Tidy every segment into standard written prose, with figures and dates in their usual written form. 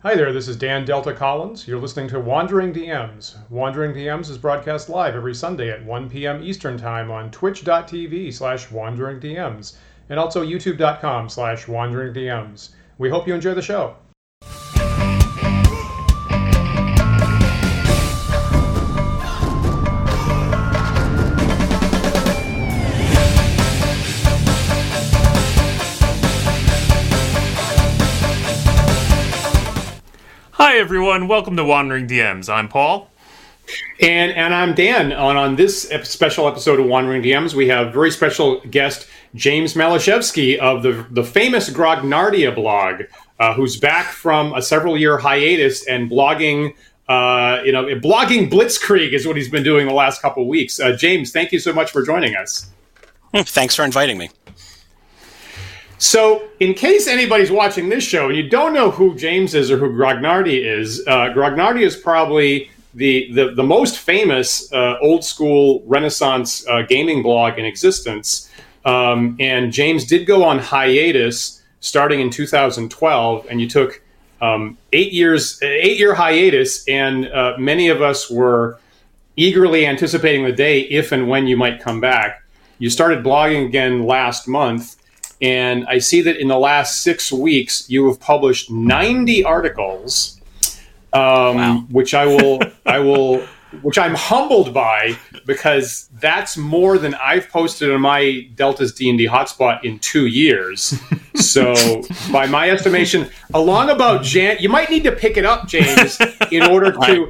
Hi there, this is Dan Delta Collins. You're listening to Wandering DMs. Wandering DMs is broadcast live every Sunday at 1 p.m. Eastern Time on twitch.tv/wanderingdms and also youtube.com/wanderingdms. We hope you enjoy the show. Hi everyone, welcome to Wandering DMs. I'm Paul. And I'm Dan. On this special episode of Wandering DMs, we have very special guest James Malashevsky of the famous Grognardia blog, who's back from a several-year hiatus and blogging, blogging Blitzkrieg is what he's been doing the last couple of weeks. James, thank you so much for joining us. Thanks for inviting me. So, in case anybody's watching this show and you don't know who James is or who Grognardia is, Grognardia is probably the most famous old school Renaissance gaming blog in existence. And James did go on hiatus starting in 2012, and you took 8-year hiatus, and many of us were eagerly anticipating the day if and when you might come back. You started blogging again last month. And I see that in the last 6 weeks, you have published 90 articles, Wow. which which I'm humbled by, because that's more than I've posted on my Delta's D&D hotspot in 2 years. So, by my estimation, along about you might need to pick it up, James, in order to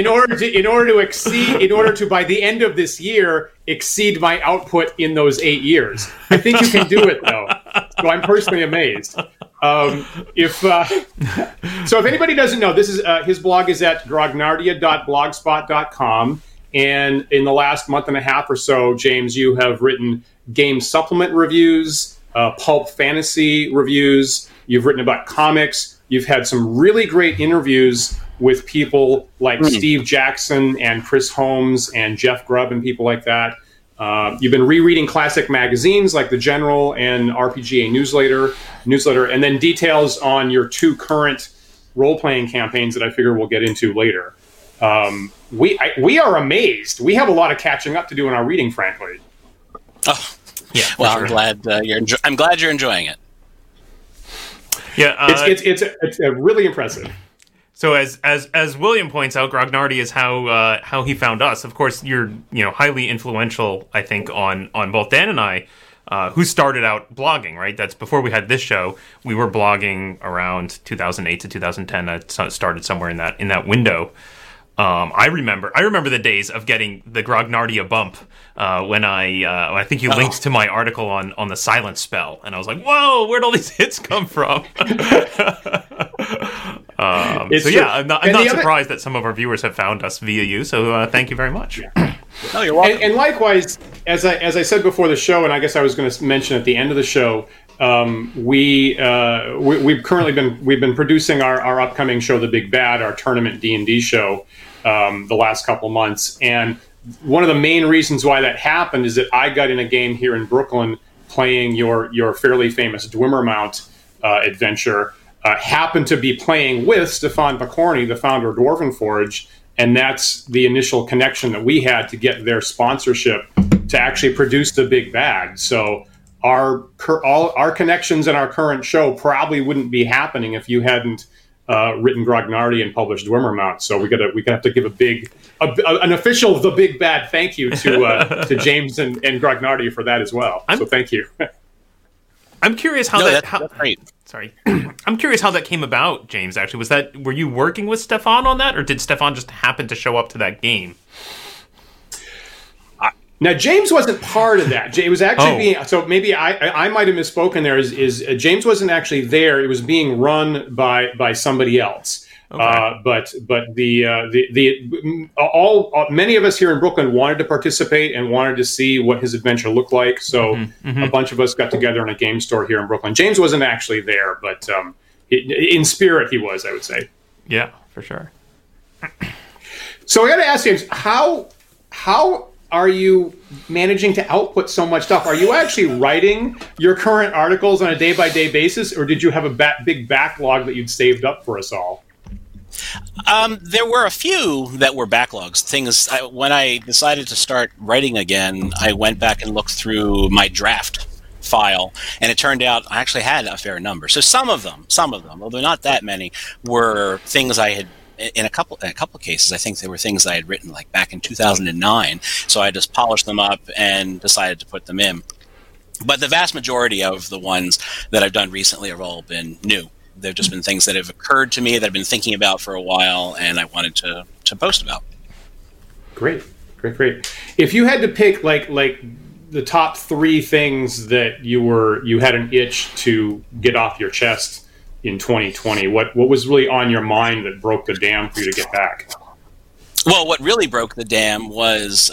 by the end of this year exceed my output in those 8 years. I think you can do it, though. So I'm personally amazed. If anybody doesn't know, this is his blog is at grognardia.blogspot.com, and in the last month and a half or so, James, you have written game supplement reviews, pulp fantasy reviews. You've written about comics. You've had some really great interviews with people like Steve Jackson and Chris Holmes and Jeff Grubb and people like that. You've been rereading classic magazines like The General and RPGA Newsletter, and then details on your 2 current role-playing campaigns that I figure we'll get into later. We are amazed. We have a lot of catching up to do in our reading, frankly. Oh, Yeah, well, sure. I'm glad you're enjoying it. Yeah, It's really impressive. so as William points out, Grognardia is how he found us. Of course, you're highly influential, I think, on both Dan and I, who started out blogging. Right, that's before we had this show. We were blogging around 2008 to 2010. I started somewhere in that window. I remember the days of getting the Grognardia bump when I think you linked to my article on the silent spell, and I was like, "Whoa, where'd all these hits come from?" I'm not surprised that some of our viewers have found us via you. So thank you very much. Yeah. No, you're welcome. And likewise, as I said before the show, and I guess I was going to mention at the end of the show, we've been producing our upcoming show, The Big Bad, our tournament D&D show, the last couple months. And one of the main reasons why that happened is that I got in a game here in Brooklyn playing your fairly famous Dwimmermount adventure. Happened to be playing with Stefan Picorni, the founder of Dwarven Forge, and that's the initial connection that we had to get their sponsorship to actually produce The Big Bad. So all our connections in our current show probably wouldn't be happening if you hadn't written Grognardia and published Dwimmermount. So we have to give an official The Big Bad thank you to James and Grognardia for that as well. So thank you. I'm curious That's great. Sorry, I'm curious how that came about, James. Actually, were you working with Stefan on that, or did Stefan just happen to show up to that game? Now, James wasn't part of that. It was actually so maybe I might have misspoken there. Is James wasn't actually there. It was being run by somebody else. Okay. But many of us here in Brooklyn wanted to participate and wanted to see what his adventure looked like. So a bunch of us got together in a game store here in Brooklyn. James wasn't actually there, but in spirit he was, I would say. Yeah, for sure. So I got to ask James, how are you managing to output so much stuff? Are you actually writing your current articles on a day-by-day basis, or did you have a big backlog that you'd saved up for us all? There were a few that were backlogs. When I decided to start writing again, I went back and looked through my draft file, and it turned out I actually had a fair number. So some of them, although not that many, were things I had. In a couple of cases, I think they were things I had written like back in 2009. So I just polished them up and decided to put them in. But the vast majority of the ones that I've done recently have all been new. They've just been things that have occurred to me that I've been thinking about for a while, and I wanted to post about. Great. If you had to pick like the top 3 things that you had an itch to get off your chest in 2020, what was really on your mind that broke the dam for you to get back? Well, what really broke the dam was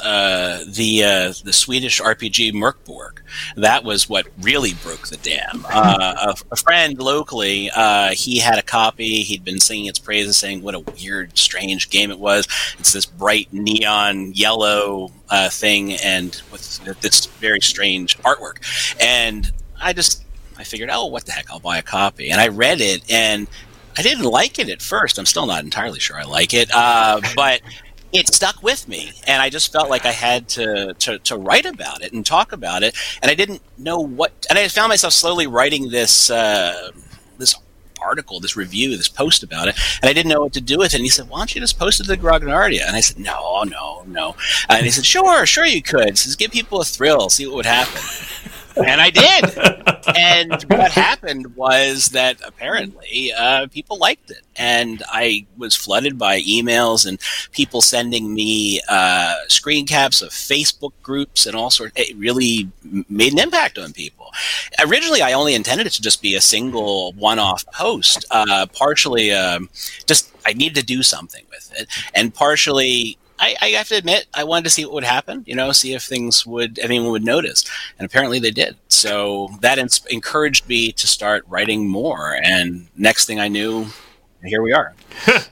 the Swedish RPG Merkborg. That was what really broke the dam. A friend locally, he had a copy. He'd been singing its praises, saying what a weird, strange game it was. It's this bright neon yellow thing, and with this very strange artwork. And I figured, oh, what the heck, I'll buy a copy. And I read it, and I didn't like it at first. I'm still not entirely sure I like it, but it stuck with me, and I just felt like I had to write about it and talk about it, and I didn't know what. And I found myself slowly writing this article, this review, this post about it, and I didn't know what to do with it. And he said, "Why don't you just post it to Grognardia?" And I said, "No." And he said, "Sure, you could. He says, give people a thrill, see what would happen." And I did. And what happened was that apparently people liked it. And I was flooded by emails and people sending me screen caps of Facebook groups and all sorts. It really made an impact on people. Originally, I only intended it to just be a single one-off post. Partially, just I needed to do something with it. And partially, I have to admit, I wanted to see what would happen, see if anyone would notice. And apparently they did. So that encouraged me to start writing more. And next thing I knew, here we are.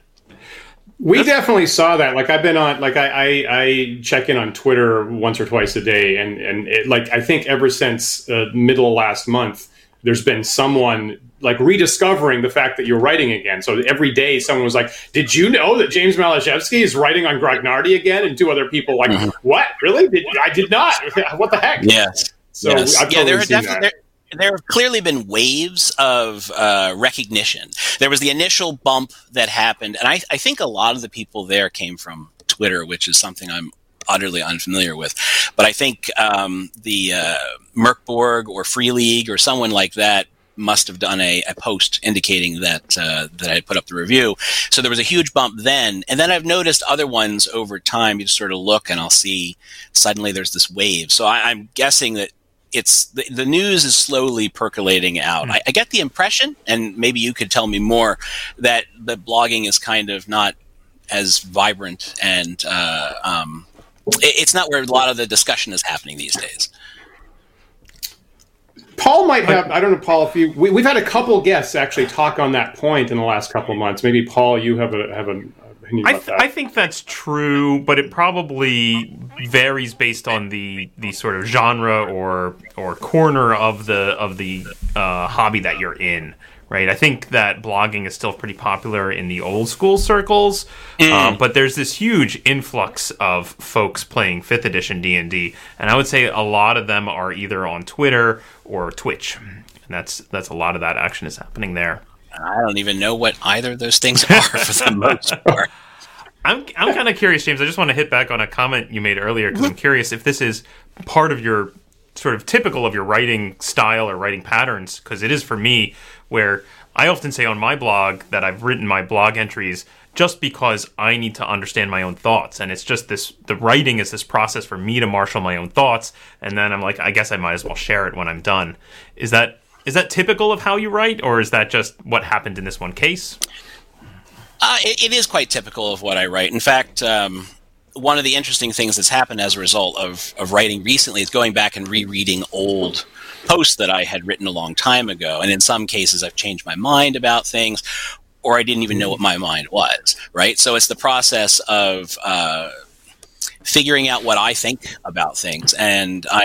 We definitely saw that. Like I've been on, I check in on Twitter once or twice a day. And it, I think ever since middle of last month, there's been someone rediscovering the fact that you're writing again. So every day someone was like, did you know that James Malashevsky is writing on Grognardi again? And 2 other people what? Really? I did not. What the heck? Yes. So yes. I've totally seen that. There have clearly been waves of recognition. There was the initial bump that happened. And I think a lot of the people there came from Twitter, which is something I'm utterly unfamiliar with. But I think the Merkborg or Free League or someone like that must have done a post indicating that I put up the review. So there was a huge bump then. And then I've noticed other ones over time. You just sort of look and I'll see suddenly there's this wave. So I'm guessing that it's the news is slowly percolating out. I get the impression, and maybe you could tell me more, that the blogging is kind of not as vibrant and it's not where a lot of the discussion is happening these days. Paul might have, I don't know, Paul, if we've had a couple guests actually talk on that point in the last couple of months. Maybe, Paul, you have an opinion about that. I think that's true, but it probably varies based on the sort of genre or corner of the hobby that you're in. Right, I think that blogging is still pretty popular in the old school circles, but there's this huge influx of folks playing 5th edition D&D, and I would say a lot of them are either on Twitter or Twitch, and that's a lot of that action is happening there. I don't even know what either of those things are for the most part. I'm kind of curious, James. I just want to hit back on a comment you made earlier because I'm curious if this is part of your sort of typical of your writing style or writing patterns, because it is for me, where I often say on my blog that I've written my blog entries just because I need to understand my own thoughts. And it's just the writing is this process for me to marshal my own thoughts. And then I'm like, I guess I might as well share it when I'm done. Is that typical of how you write, or is that just what happened in this one case? It is quite typical of what I write. In fact, one of the interesting things that's happened as a result of writing recently is going back and rereading old posts that I had written a long time ago. And in some cases, I've changed my mind about things, or I didn't even know what my mind was, right? So it's the process of figuring out what I think about things. And I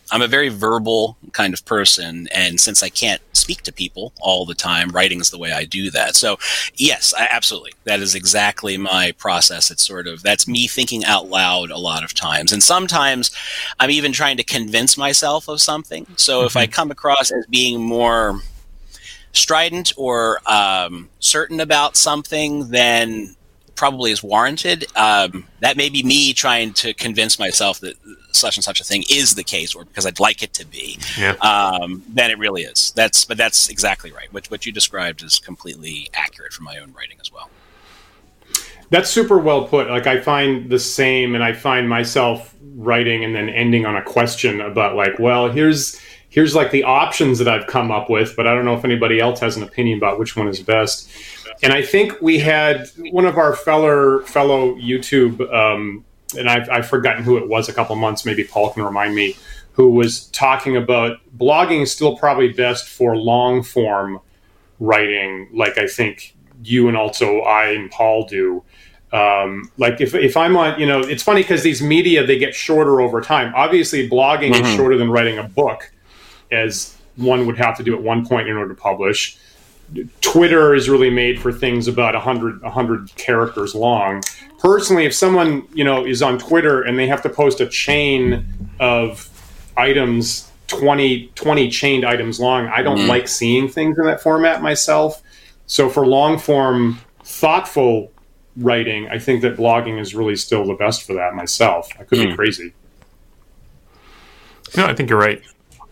I'm a very verbal kind of person, and since I can't speak to people all the time, writing is the way I do that. So, yes, absolutely. That is exactly my process. It's that's me thinking out loud a lot of times. And sometimes I'm even trying to convince myself of something. So if I come across as being more strident or certain about something, then probably is warranted. That may be me trying to convince myself that such and such a thing is the case, or because I'd like it to be. Yeah. Then it really is. But that's exactly right. What you described is completely accurate for my own writing as well. That's super well put. Like, I find the same, and I find myself writing and then ending on a question about, like, well, here's like the options that I've come up with, but I don't know if anybody else has an opinion about which one is best. And I think we had one of our fellow YouTube, and I've forgotten who it was a couple months, maybe Paul can remind me, who was talking about blogging is still probably best for long form writing, like I think you and also I and Paul do. Like if I'm on, it's funny because these media, they get shorter over time. Obviously, blogging is shorter than writing a book, as one would have to do at one point in order to publish. Twitter is really made for things about 100 characters long. Personally, if someone, is on Twitter and they have to post a chain of items, 20 chained items long, I don't like seeing things in that format myself. So for long form, thoughtful writing, I think that blogging is really still the best for that myself. I could be crazy. No, I think you're right.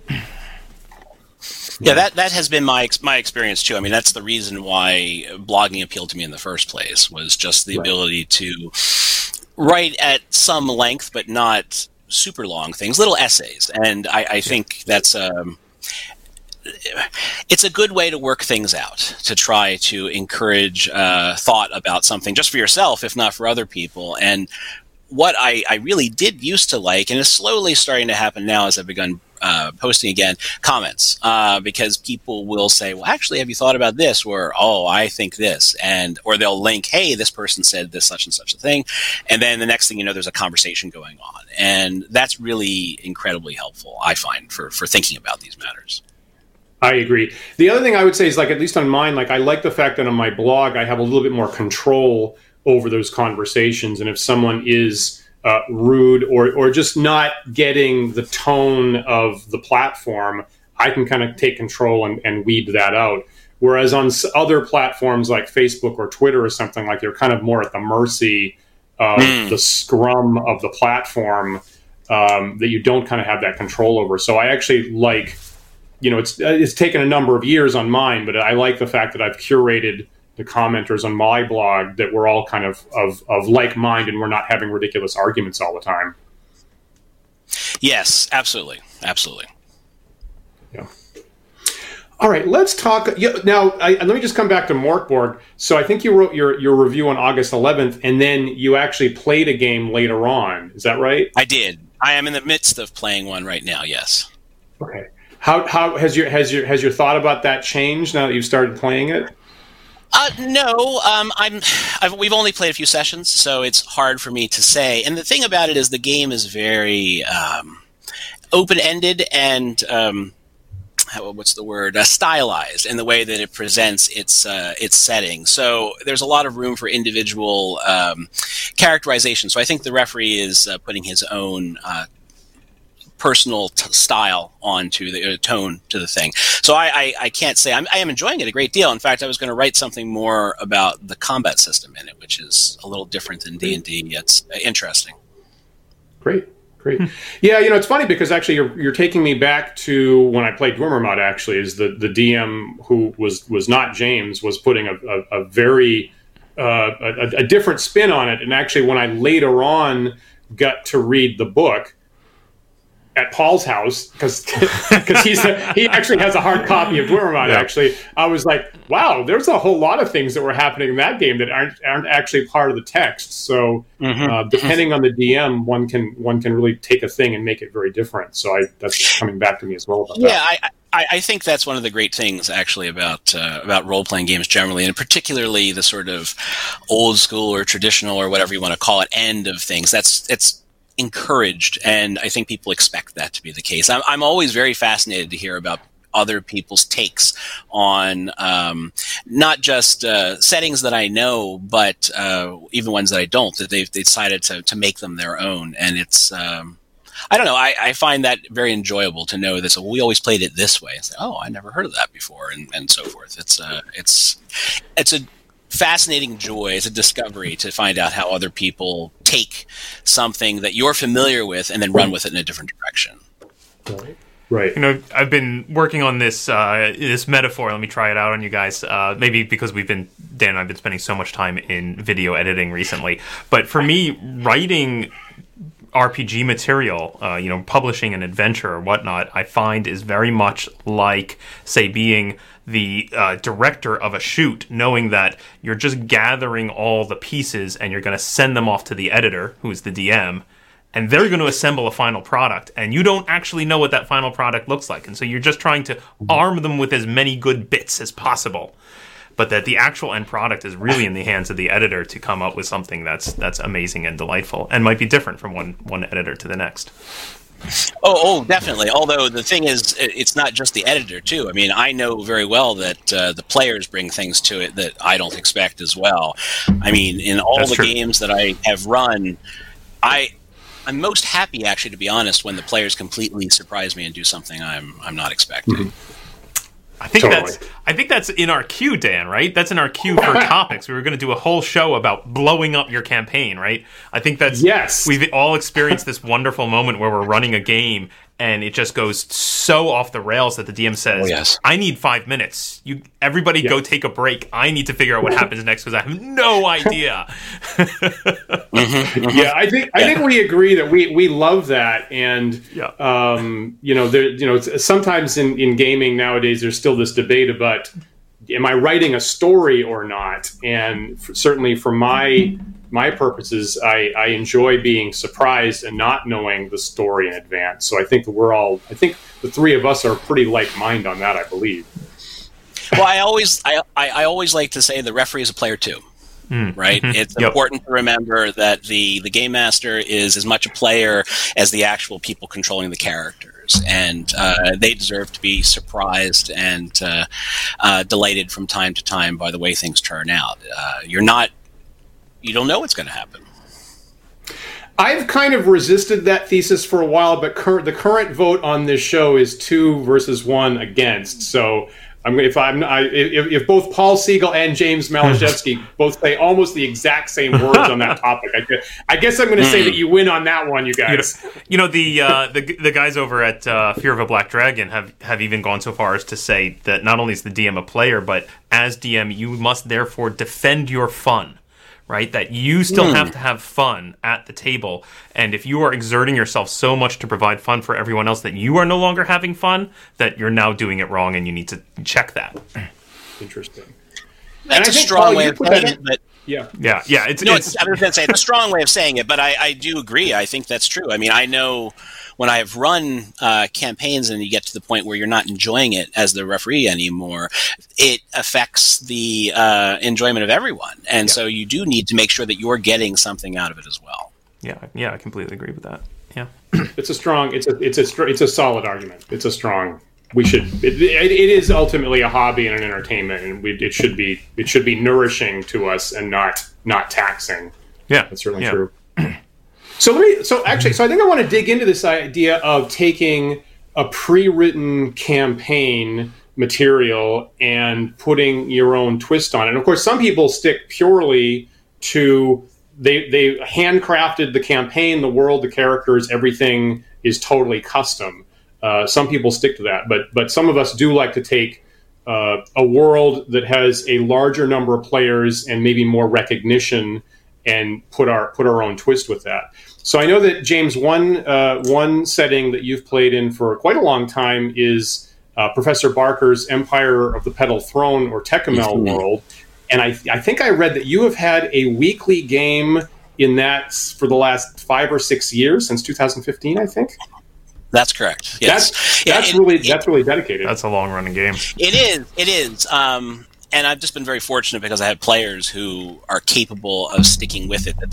Yeah, that has been my experience too. I mean, that's the reason why blogging appealed to me in the first place, was just the ability to write at some length, but not super long things, little essays. And I think that's it's a good way to work things out, to try to encourage thought about something just for yourself, if not for other people. And what I really did used to like, and is slowly starting to happen now as I've begun posting again, comments, because people will say, well, actually, have you thought about this? Or, oh, I think this. Or they'll link, hey, this person said this, such and such a thing. And then the next thing you know, there's a conversation going on. And that's really incredibly helpful, I find, for thinking about these matters. I agree. The other thing I would say is, like, at least on mine, like, I like the fact that on my blog, I have a little bit more control over those conversations. And if someone is rude or just not getting the tone of the platform, I can kind of take control and weed that out. Whereas on other platforms like Facebook or Twitter or something, like, you're kind of more at the mercy of the scrum of the platform, that you don't kind of have that control over. So I actually like, it's taken a number of years on mine, but I like the fact that I've curated the commenters on my blog, that we're all kind of like mind, and we're not having ridiculous arguments all the time. Yes, absolutely. Absolutely. Yeah. All right, let's talk. Now, let me just come back to Morkborg. So I think you wrote your review on August 11th, and then you actually played a game later on. Is that right? I did. I am in the midst of playing one right now, yes. Okay. How has your thought about that changed now that you've started playing it? No, we've only played a few sessions, so it's hard for me to say. And the thing about it is the game is very open-ended and stylized in the way that it presents its setting. So there's a lot of room for individual characterization. So I think the referee is putting his own personal style onto the tone to the thing. So I can't say I am enjoying it a great deal. In fact, I was going to write something more about the combat system in it, which is a little different than D&D. It's interesting. Great. Yeah, it's funny because actually you're taking me back to when I played Dwemermod. Actually, is the DM who was not James was putting a very a different spin on it. And actually, when I later on got to read the book at Paul's house, because he actually has a hard copy of Dwemermod. Yeah. Actually, I was like, wow, there's a whole lot of things that were happening in that game that aren't actually part of the text. So depending on the DM, one can really take a thing and make it very different. So that's coming back to me as well about that. Yeah, I think that's one of the great things actually about role-playing games generally, and particularly the sort of old school or traditional or whatever you want to call it end of things. It's encouraged, and I think people expect that to be the case. I'm always very fascinated to hear about other people's takes on not just settings that I know, but even ones that I don't, that they've decided to make them their own. And it's, I don't know, I find that very enjoyable to know this. We always played it this way. It's like, oh, I never heard of that before, and so forth. It's a fascinating joy. It's a discovery to find out how other people take something that you're familiar with and then run with it in a different direction. Right. You know, I've been working on this this metaphor. Let me try it out on you guys. Maybe because Dan and I've been spending so much time in video editing recently. But for me, writing RPG material, publishing an adventure or whatnot, I find is very much like, say, being the director of a shoot, knowing that you're just gathering all the pieces and you're going to send them off to the editor, who is the DM, and they're going to assemble a final product, and you don't actually know what that final product looks like. And so you're just trying to arm them with as many good bits as possible. But that the actual end product is really in the hands of the editor to come up with something that's amazing and delightful, and might be different from one editor to the next. Oh, definitely. Although the thing is, it's not just the editor, too. I mean, I know very well that the players bring things to it that I don't expect as well. I mean, in all That's the true. games that I have run, I'm most happy, actually, to be honest, when the players completely surprise me and do something I'm not expecting. Mm-hmm. I think Totally. that's in our queue, Dan, right? That's in our queue for topics. We were going to do a whole show about blowing up your campaign, right? I think that's... Yes. We've all experienced this wonderful moment where we're running a game and it just goes so off the rails that the DM says, Oh, yes. I need 5 minutes. Everybody go take a break. I need to figure out what happens next because I have no idea. Yeah, I think we agree that we love that, and sometimes in gaming nowadays there's still this debate about, am I writing a story or not? And certainly for my purposes, I enjoy being surprised and not knowing the story in advance. So I think the three of us are pretty like mind on that, I believe. Well, I always like to say the referee is a player too, right? It's important to remember that the game master is as much a player as the actual people controlling the characters, and they deserve to be surprised and delighted from time to time by the way things turn out. You don't know what's going to happen. I've kind of resisted that thesis for a while, but the current vote on this show is 2 versus 1 against. So if both Paul Siegel and James Malashevsky both say almost the exact same words on that topic, I guess I'm going to say that you win on that one, you guys. The guys over at Fear of a Black Dragon have even gone so far as to say that not only is the DM a player, but as DM, you must therefore defend your fun. Right, that you still have to have fun at the table, and if you are exerting yourself so much to provide fun for everyone else that you are no longer having fun, that you're now doing it wrong, and you need to check that. Interesting. That's a strong way of saying it, but Yeah. I was going to say it's a strong way of saying it, but I do agree. I think that's true. I mean, I know when I've run campaigns and you get to the point where you're not enjoying it as the referee anymore, it affects the enjoyment of everyone, and so you do need to make sure that you're getting something out of it as well. Yeah, I completely agree with that. Yeah, it's a solid argument. It's a strong. It is ultimately a hobby and an entertainment, and it should be nourishing to us and not taxing. Yeah, that's certainly true. So I think I want to dig into this idea of taking a pre-written campaign material and putting your own twist on it. And of course, some people stick purely to they handcrafted the campaign, the world, the characters, everything is totally custom. Some people stick to that, but some of us do like to take a world that has a larger number of players and maybe more recognition and put our own twist with that. So I know that, James, one setting that you've played in for quite a long time is Professor Barker's Empire of the Petal Throne, or Tecumel world. And I think I read that you have had a weekly game in that for the last 5 or 6 years, since 2015, I think. That's correct. Yes. That's really dedicated. That's a long running game. It is. And and I've just been very fortunate because I have players who are capable of sticking with it. That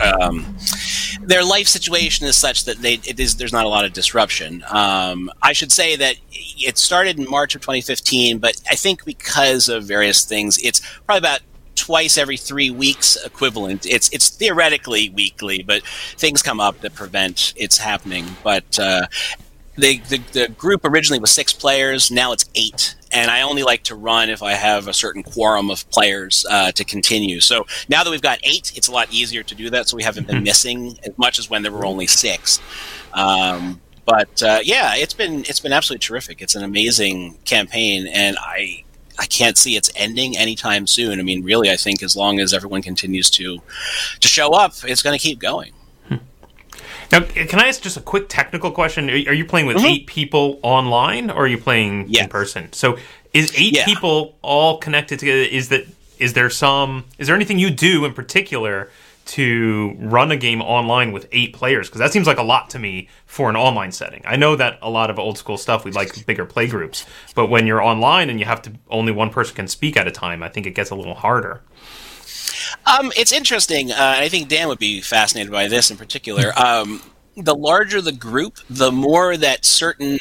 their life situation is such that there's not a lot of disruption. I should say that it started in March of 2015, but I think because of various things, it's probably about twice every 3 weeks equivalent. It's theoretically weekly, but things come up that prevent its happening. But the group originally was 6 players. Now it's 8. And I only like to run if I have a certain quorum of players to continue. So now that we've got 8, it's a lot easier to do that. So we haven't been missing as much as when there were only 6. But it's been absolutely terrific. It's an amazing campaign, and I can't see its ending anytime soon. I mean, really, I think as long as everyone continues to show up, it's going to keep going. Now, can I ask just a quick technical question? Are you playing with 8 people online, or are you playing in person? So, is 8 people all connected together? Is there anything you do in particular to run a game online with 8 players? Because that seems like a lot to me for an online setting. I know that a lot of old school stuff, we like bigger play groups, but when you're online and you have to only one person can speak at a time, I think it gets a little harder. It's interesting. I think Dan would be fascinated by this in particular. The larger the group, the more that certain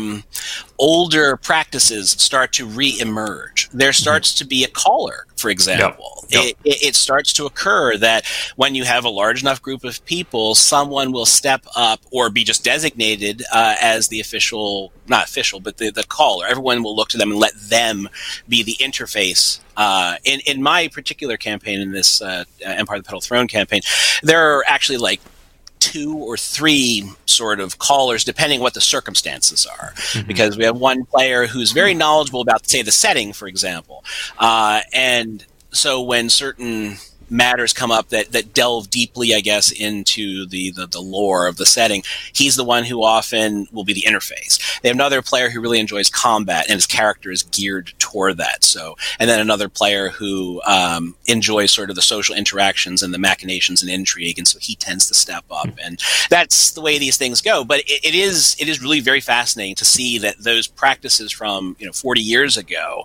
older practices start to re-emerge. There starts to be a caller, for example. Yep. It starts to occur that when you have a large enough group of people, someone will step up or be just designated as the official, not official, but the caller. Everyone will look to them and let them be the interface. In my particular campaign, in this Empire of the Petal Throne campaign, there are actually like 2 or 3 sort of callers, depending what the circumstances are. Because we have one player who's very knowledgeable about, say, the setting, for example. And so when certain matters come up that delve deeply, I guess, into the lore of the setting, he's the one who often will be the interface. They have another player who really enjoys combat, and his character is geared toward that. So, and then another player who enjoys sort of the social interactions and the machinations and intrigue, and so he tends to step up. And that's the way these things go. But it is really very fascinating to see that those practices from 40 years ago,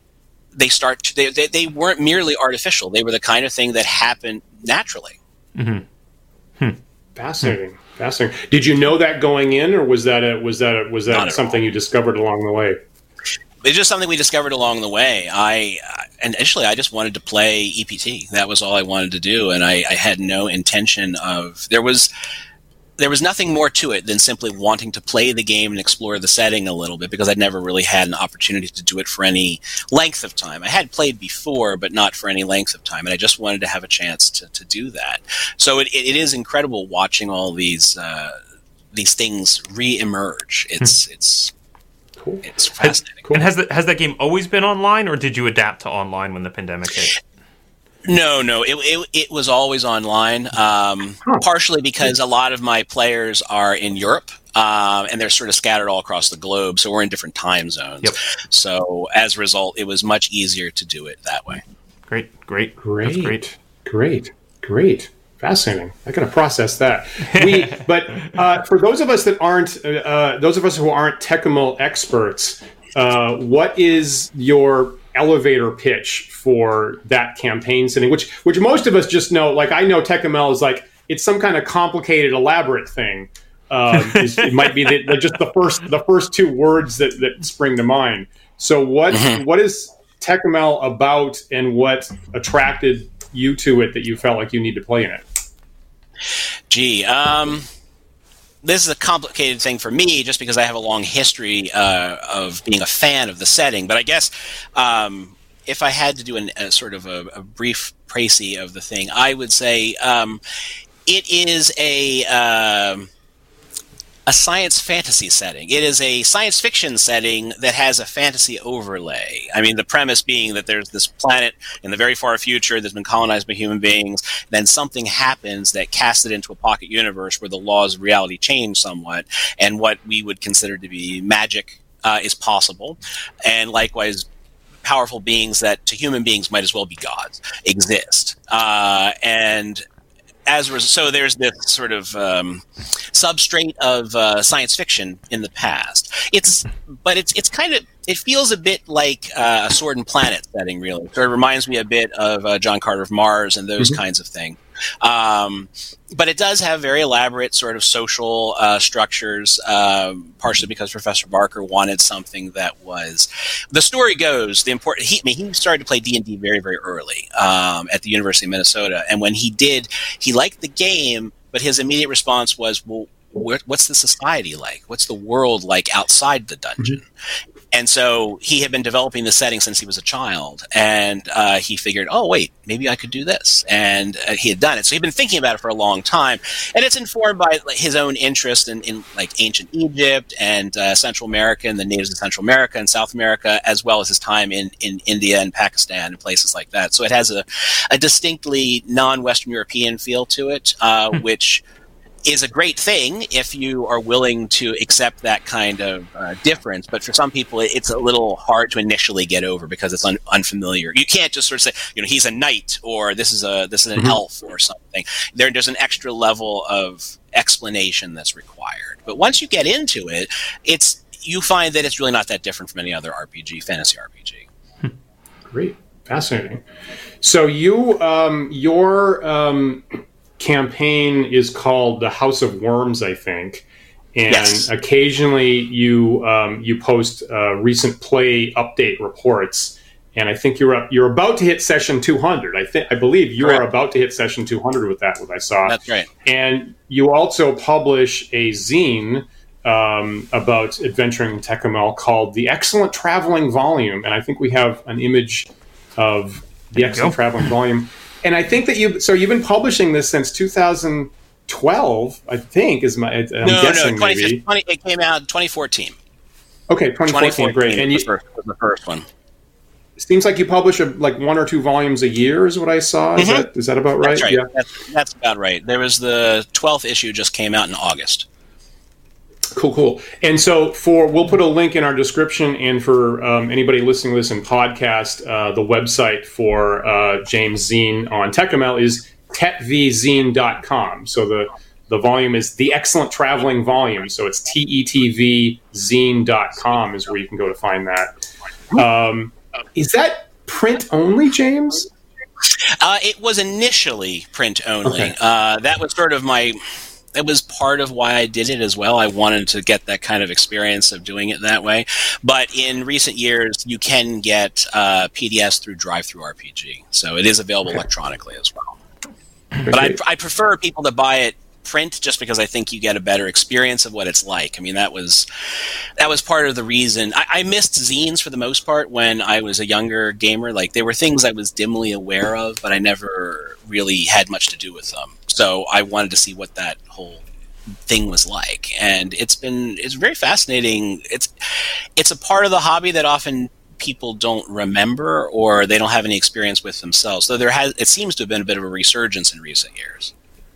they weren't merely artificial. They were the kind of thing that happened naturally. Fascinating. Did you know that going in, or was that something you discovered along the way? It's just something we discovered along the way. Initially I just wanted to play EPT. That was all I wanted to do, and I had no intention of. There was nothing more to it than simply wanting to play the game and explore the setting a little bit, because I'd never really had an opportunity to do it for any length of time. I had played before, but not for any length of time, and I just wanted to have a chance to do that. So it is incredible watching all these things re-emerge. It's cool. It's fascinating. And has that game always been online, or did you adapt to online when the pandemic hit? No, it was always online, partially because a lot of my players are in Europe, and they're sort of scattered all across the globe, so we're in different time zones. Yep. So as a result, it was much easier to do it that way. Great. That's great. Fascinating. I gotta process that. But for those of us that aren't, those of us who aren't Tekkamel experts, what is your elevator pitch for that campaign setting, which most of us just know? Like, I know Tekkamel is like, it's some kind of complicated, elaborate thing. It might be just the first 2 words that spring to mind. So what is Tekkamel about, and what attracted you to it that you felt like you need to play in it? Gee, this is a complicated thing for me, just because I have a long history of being a fan of the setting. But I guess if I had to do a sort of a brief précis of the thing, I would say it is a science fantasy setting. It is a science fiction setting that has a fantasy overlay. I mean, the premise being that there's this planet in the very far future that's been colonized by human beings. Then something happens that casts it into a pocket universe where the laws of reality change somewhat, and what we would consider to be magic is possible. And likewise, powerful beings that to human beings might as well be gods exist. And so there's this sort of substrate of science fiction in the past. It's kind of it feels a bit like a Sword and Planet setting, really. Sort of reminds me a bit of John Carter of Mars and those kinds of things. But it does have very elaborate sort of social structures, partially because Professor Barker wanted something that was. The story goes he started to play D&D very, very early at the University of Minnesota, and when he did, he liked the game, but his immediate response was, "Well, what's the society like? What's the world like outside the dungeon?" And so he had been developing the setting since he was a child, and he figured, oh, wait, maybe I could do this. And he had done it. So he'd been thinking about it for a long time, and it's informed by his own interest in like ancient Egypt and Central America and the natives of Central America and South America, as well as his time in India and Pakistan and places like that. So it has a distinctly non-Western European feel to it, which is a great thing if you are willing to accept that kind of difference. But for some people, it's a little hard to initially get over because it's unfamiliar. You can't just sort of say, he's a knight, or this is an elf or something. There's an extra level of explanation that's required. But once you get into it, you find that it's really not that different from any other fantasy RPG. Great. Fascinating. So your campaign is called the House of Worms, I think, and yes. Occasionally you post recent play update reports, and I think you're about to hit session 200. I believe you are about to hit session 200 with that. What I saw. That's right. And you also publish a zine about adventuring in Tecumseh called The Excellent Traveling Volume, and I think we have an image of The Excellent Traveling Volume. And I think that you've been publishing this since 2012, I think, I'm guessing maybe. It came out in 2014. Okay, 2014, great. And was the first one. It seems like you publish like 1 or 2 volumes a year is what I saw. Is that about right? That's right. Yeah. That's about right. There was the 12th issue just came out in August. Cool. And so we'll put a link in our description, and for anybody listening to this in podcast, the website for James' zine on Tecumseh is tetvzine.com. So the volume is The Excellent Traveling Volume. So it's tetvzine.com is where you can go to find that. Is that print only, James? It was initially print only. Okay. That was sort of it was part of why I did it as well. I wanted to get that kind of experience of doing it that way. But in recent years, you can get PDFs through DriveThruRPG. So it is available electronically as well. But I prefer people to buy it print just because I think you get a better experience of what it's like. I mean, that was part of the reason. I missed zines for the most part when I was a younger gamer. Like, there were things I was dimly aware of, but I never really had much to do with them. So I wanted to see what that whole thing was like. And it's very fascinating. It's a part of the hobby that often people don't remember or they don't have any experience with themselves. So it seems to have been a bit of a resurgence in recent years.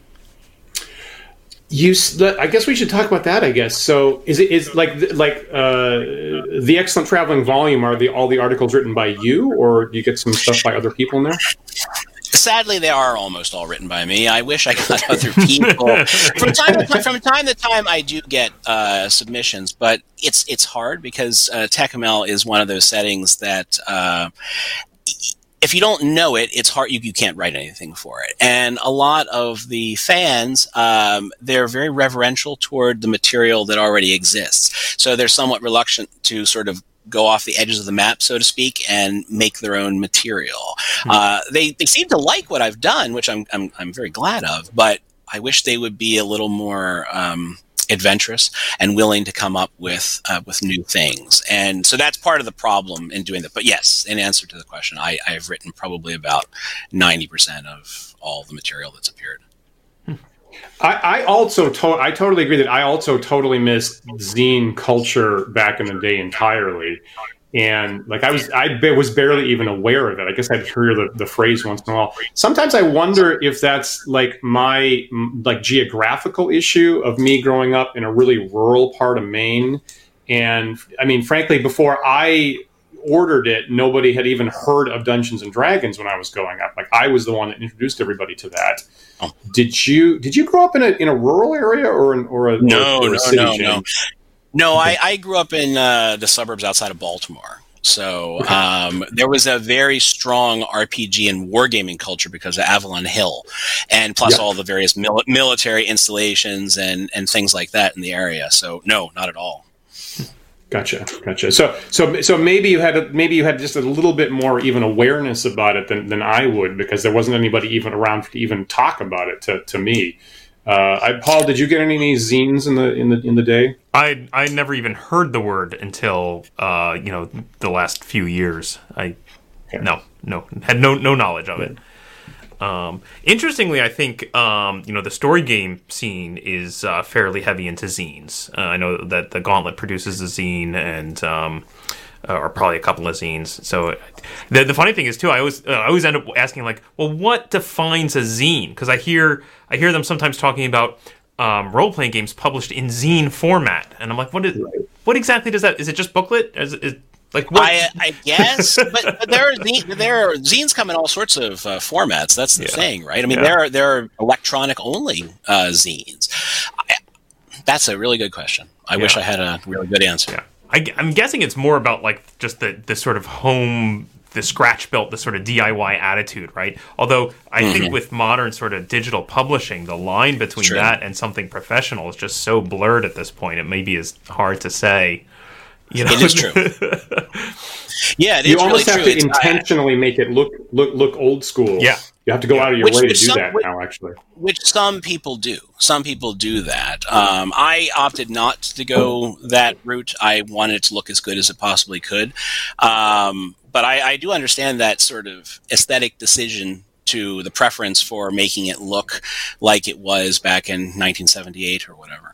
I guess we should talk about that. I guess so. Is like The Excellent Traveling Volume? Are all the articles written by you, or do you get some stuff by other people in there? Sadly, they are almost all written by me. I wish I got other people. From time to time, I do get submissions, but it's hard because Tecumseh is one of those settings that. If you don't know it, it's hard. You can't write anything for it. And a lot of the fans, they're very reverential toward the material that already exists. So they're somewhat reluctant to sort of go off the edges of the map, so to speak, and make their own material. They seem to like what I've done, which I'm very glad of. But I wish they would be a little more adventurous and willing to come up with new things. And so that's part of the problem in doing that. But yes, in answer to the question, I have written probably about 90% of all the material that's appeared. I totally agree that I also totally missed zine culture back in the day entirely. And like I was barely even aware of it. I guess I'd hear the phrase once in a while. Sometimes I wonder if that's like my geographical issue of me growing up in a really rural part of Maine. And I mean, frankly, before I ordered it, nobody had even heard of Dungeons and Dragons when I was growing up. Like, I was the one that introduced everybody to that. Oh. Did you grow up in a rural area or a city? No. No, I grew up in the suburbs outside of Baltimore. So there was a very strong RPG and wargaming culture because of Avalon Hill, and plus all the various military installations and things like that in the area. So no, not at all. Gotcha. So maybe you had just a little bit more even awareness about it than I would, because there wasn't anybody even around to even talk about it to me. Paul, did you get any zines in the day? I never even heard the word until the last few years. Had no knowledge of it. Interestingly, I think the story game scene is fairly heavy into zines. I know that the Gauntlet produces a zine and or probably a couple of zines. So the funny thing is too, I always end up asking, like, well, what defines a zine? Because I hear them sometimes talking about role-playing games published in zine format, and I'm like, what exactly does that? Is it just booklet? Like what? I guess, but there are zines come in all sorts of formats. That's the thing, right? I mean, there are electronic only zines. That's a really good question. I wish I had a really good answer. Yeah. I'm guessing it's more about like just the sort of home, the scratch built, the sort of DIY attitude, right? Although I think with modern sort of digital publishing, the line between that and something professional is just so blurred at this point. It maybe is hard to say. It is true. Yeah, you almost have to intentionally make it look old school. Yeah. You have to go out of your way to do that now, actually. Which some people do. Some people do that. I opted not to go that route. I wanted it to look as good as it possibly could. But I do understand that sort of aesthetic decision to the preference for making it look like it was back in 1978 or whatever.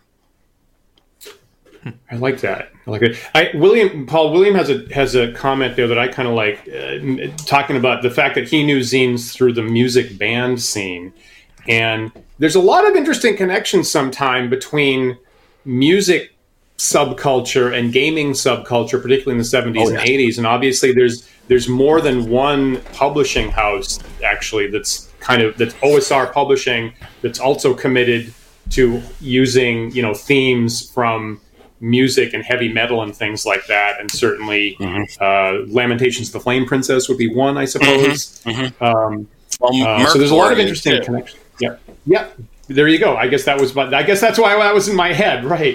I like that. I like it. Paul William has a comment there that I kind of like, talking about the fact that he knew zines through the music band scene, and there's a lot of interesting connections sometime between music subculture and gaming subculture, particularly in the 70s and 80s. And obviously, there's more than one publishing house actually that's OSR Publishing that's also committed to using themes from music and heavy metal and things like that, and certainly Lamentations of the Flame Princess would be one, I suppose. So there's a lot of interesting connections. Yeah. There you go. I guess that's why that was in my head, right?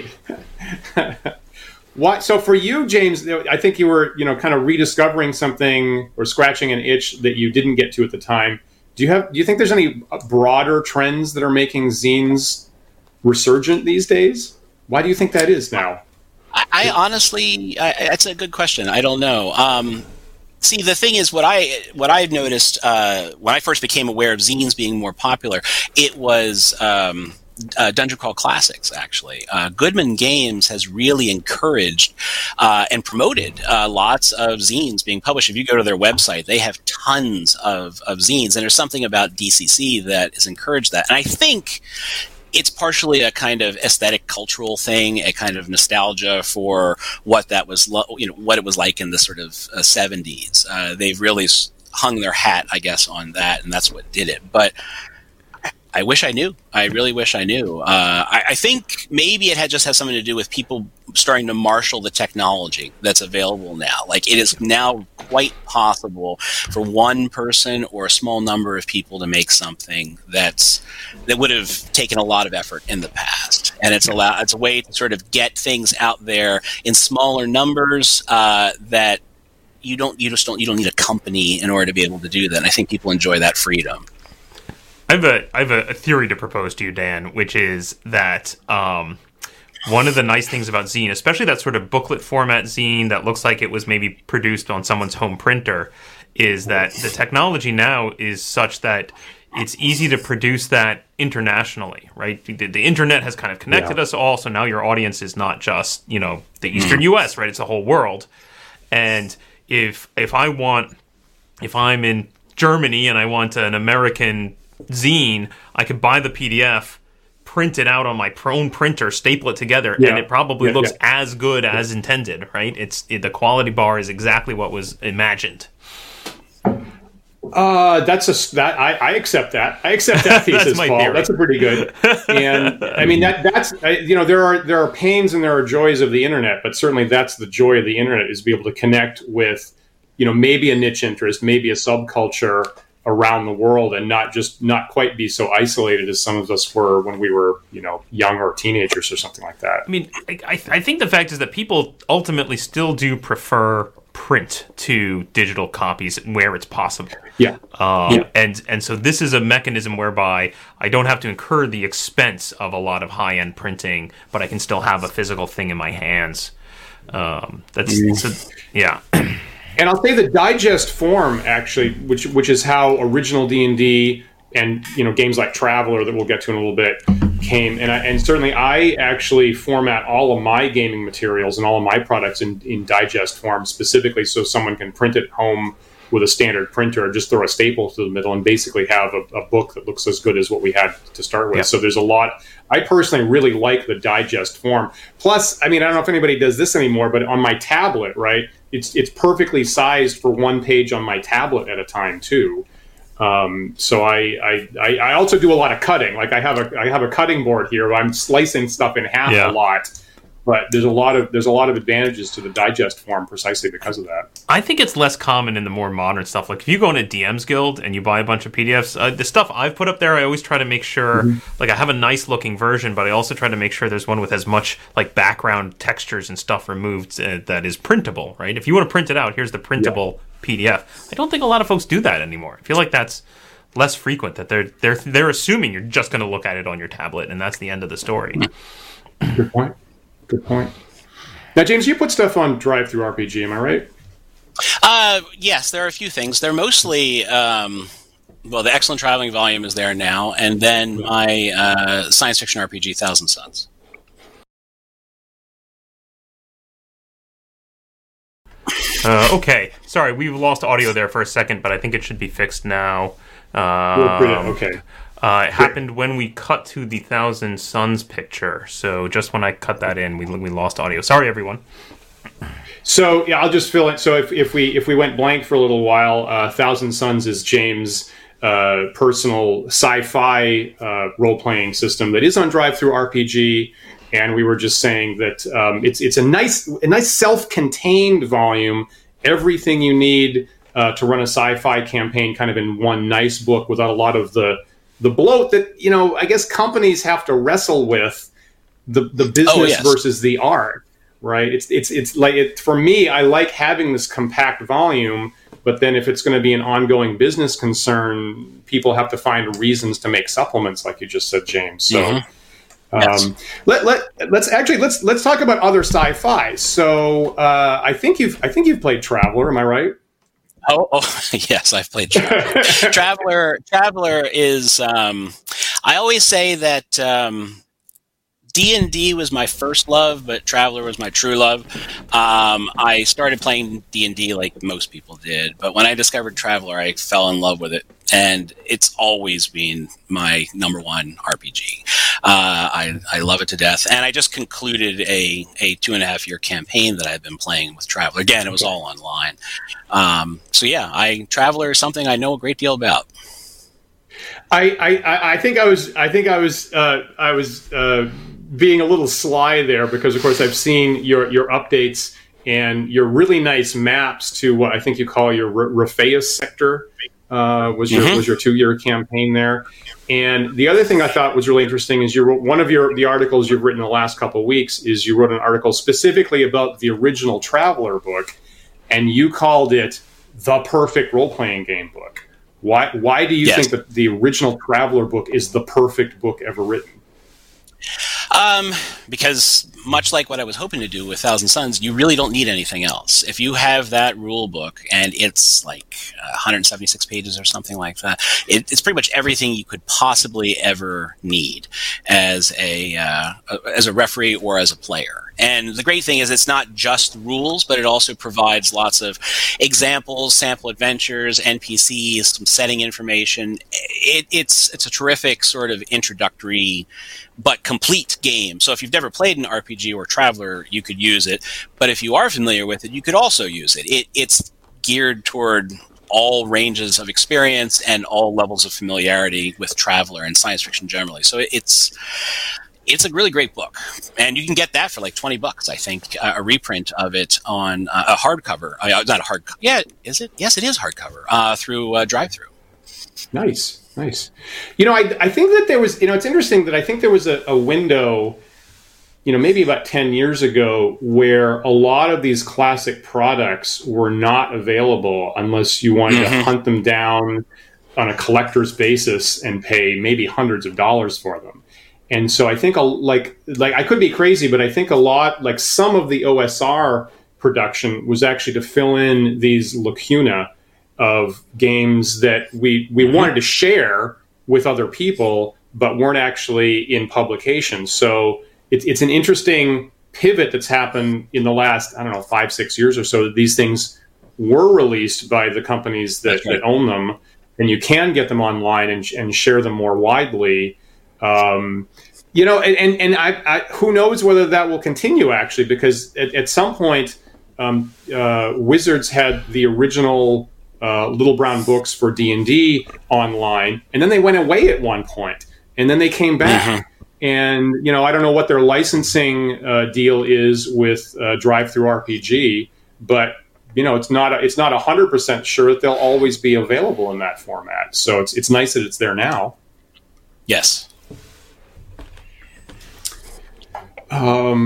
So for you, James, I think you were kind of rediscovering something or scratching an itch that you didn't get to at the time. Do you think there's any broader trends that are making zines resurgent these days? Why do you think that is now? I honestly, that's a good question. I don't know. See, the thing is, what I've noticed when I first became aware of zines being more popular, it was Dungeon Crawl Classics, actually. Goodman Games has really encouraged and promoted lots of zines being published. If you go to their website, they have tons of zines, and there's something about DCC that has encouraged that. And I think it's partially a kind of aesthetic cultural thing, a kind of nostalgia for what that was, what it was like in the sort of 70s. They've really hung their hat, I guess, on that, and that's what did it. But I wish I knew. I really wish I knew. I think maybe it just has something to do with people starting to marshal the technology that's available now. Like, it is now quite possible for one person or a small number of people to make something that would have taken a lot of effort in the past. And it's a way to sort of get things out there in smaller numbers that you don't need a company in order to be able to do that. And I think people enjoy that freedom. I have a theory to propose to you, Dan, which is that one of the nice things about zine, especially that sort of booklet format zine that looks like it was maybe produced on someone's home printer, is that the technology now is such that it's easy to produce that internationally, right? The internet has kind of connected us all, so now your audience is not just, the Eastern U.S., right? It's the whole world. And if I'm in Germany and I want an American zine, I could buy the PDF, print it out on my own printer, staple it together, and it probably looks as good as intended, right? The quality bar is exactly what was imagined. I accept that. I accept that thesis, my Paul. theory. That's a pretty good. And I mean that's there are pains and there are joys of the internet, but certainly that's the joy of the internet, is to be able to connect with maybe a niche interest, maybe a subculture around the world, and not quite be so isolated as some of us were when we were young or teenagers or something like that. I mean, I think the fact is that people ultimately still do prefer print to digital copies where it's possible. Yeah. And so this is a mechanism whereby I don't have to incur the expense of a lot of high-end printing, but I can still have a physical thing in my hands. Yeah. And I'll say the digest form, actually, which is how original D&D and games like Traveller, that we'll get to in a little bit, came. And certainly I actually format all of my gaming materials and all of my products in digest form, specifically so someone can print it at home with a standard printer and just throw a staple through the middle and basically have a book that looks as good as what we had to start with. Yeah. So there's a lot. I personally really like the digest form. Plus, I mean, I don't know if anybody does this anymore, but on my tablet, right, it's perfectly sized for one page on my tablet at a time too. So I also do a lot of cutting. Like I have a cutting board here where I'm slicing stuff in half a lot. But there's a lot of advantages to the digest form precisely because of that. I think it's less common in the more modern stuff. Like if you go into DM's Guild and you buy a bunch of PDFs, the stuff I've put up there, I always try to make sure, like I have a nice looking version, but I also try to make sure there's one with as much like background textures and stuff removed that is printable, right? If you want to print it out, here's the printable PDF. I don't think a lot of folks do that anymore. I feel like that's less frequent, that they're assuming you're just going to look at it on your tablet and that's the end of the story. Good point. Now, James, you put stuff on DriveThruRPG, am I right? Yes, there are a few things. They're mostly, the Excellent Traveling volume is there now, and then my science fiction RPG, Thousand Suns. Okay, sorry, we've lost audio there for a second, but I think it should be fixed now. Okay. It happened when we cut to the Thousand Suns picture. So just when I cut that in, we lost audio. Sorry, everyone. So yeah, I'll just fill it. So if we went blank for a little while, Thousand Suns is James' personal sci-fi role-playing system that is on DriveThruRPG, and we were just saying that it's a nice self-contained volume. Everything you need to run a sci-fi campaign, kind of in one nice book, without a lot of the bloat that I guess companies have to wrestle with, the business versus the art, right? It's like for me, I like having this compact volume, but then if it's going to be an ongoing business concern, people have to find reasons to make supplements, like you just said, James. So let's talk about other sci-fi. So I think you've played Traveller, am I right? Oh, yes, I've played Traveller. Traveller is, I always say that D&D was my first love, but Traveller was my true love. I started playing D&D like most people did, but when I discovered Traveller, I fell in love with it, and it's always been my number one RPG. I love it to death, and I just concluded a 2.5-year campaign that I've been playing with Traveller. Again, it was all online. Traveller is something I know a great deal about. I think I was being a little sly there, because of course I've seen your updates and your really nice maps to what I think you call your Rafeus sector. Was your 2-year campaign there. And the other thing I thought was really interesting is you wrote one of the articles you've written the last couple of weeks is you wrote an article specifically about the original Traveller book, and you called it the perfect role-playing game book. Why do you think that the original Traveller book is the perfect book ever written? Because much like what I was hoping to do with Thousand Suns, you really don't need anything else. If you have that rule book, and it's like 176 pages or something like that, it's pretty much everything you could possibly ever need as a referee or as a player. And the great thing is it's not just rules, but it also provides lots of examples, sample adventures, NPCs, some setting information. It's a terrific sort of introductory but complete game. So if you've never played an RPG or Traveller, you could use it. But if you are familiar with it, you could also use it. It's geared toward all ranges of experience and all levels of familiarity with Traveller and science fiction generally. So it's a really great book, and you can get that for like $20, I think, a reprint of it on a hardcover. Not a hard, yeah, is it? Yes, it is hardcover through DriveThru. Nice. I think that there was, it's interesting that I think there was a window, maybe about 10 years ago, where a lot of these classic products were not available unless you wanted to hunt them down on a collector's basis and pay maybe hundreds of dollars for them. And so I think like I could be crazy, but I think a lot, like some of the OSR production was actually to fill in these lacuna of games that we wanted to share with other people, but weren't actually in publication. So it's an interesting pivot that's happened in the last, 5-6 years or so, that these things were released by the companies that own them, and you can get them online and share them more widely. I who knows whether that will continue, actually, because at some point, Wizards had the original Little Brown books for D&D online, and then they went away at one point, and then they came back. And, I don't know what their licensing deal is with DriveThru RPG, but, it's not 100% sure that they'll always be available in that format. So it's nice that it's there now. Yes. Let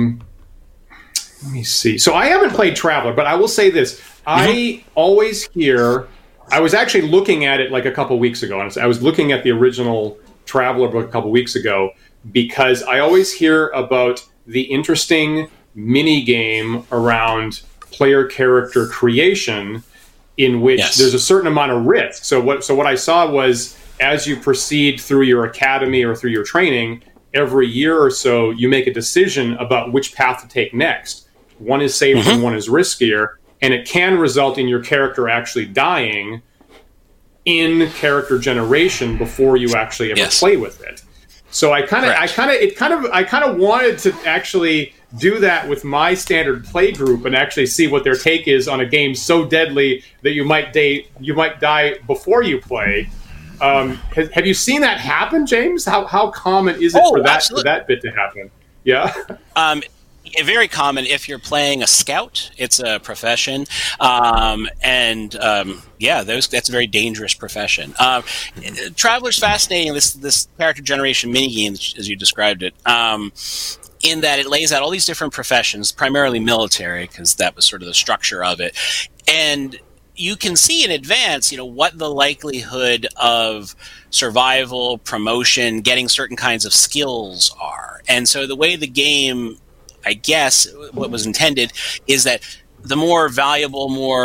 me see. So I haven't played Traveller, but I will say this. I always hear, I was actually looking at it like a couple weeks ago, and I was looking at the original Traveller book a couple weeks ago, because I always hear about the interesting mini game around player character creation, in which there's a certain amount of risk. So what I saw was, as you proceed through your academy or through your training, every year or so, you make a decision about which path to take next. One is safer and one is riskier, and it can result in your character actually dying in character generation before you actually ever play with it. So I kind of wanted to actually do that with my standard play group and actually see what their take is on a game so deadly that you might die before you play. Have you seen that happen, James? How common is it for that bit to happen? Yeah. Very common. If you're playing a scout, it's a profession, that's a very dangerous profession. Traveller's fascinating. This character generation minigame, as you described it, in that it lays out all these different professions, primarily military, because that was sort of the structure of it, and you can see in advance, what the likelihood of survival, promotion, getting certain kinds of skills are. And so the way the game, I guess, what was intended is that the more valuable,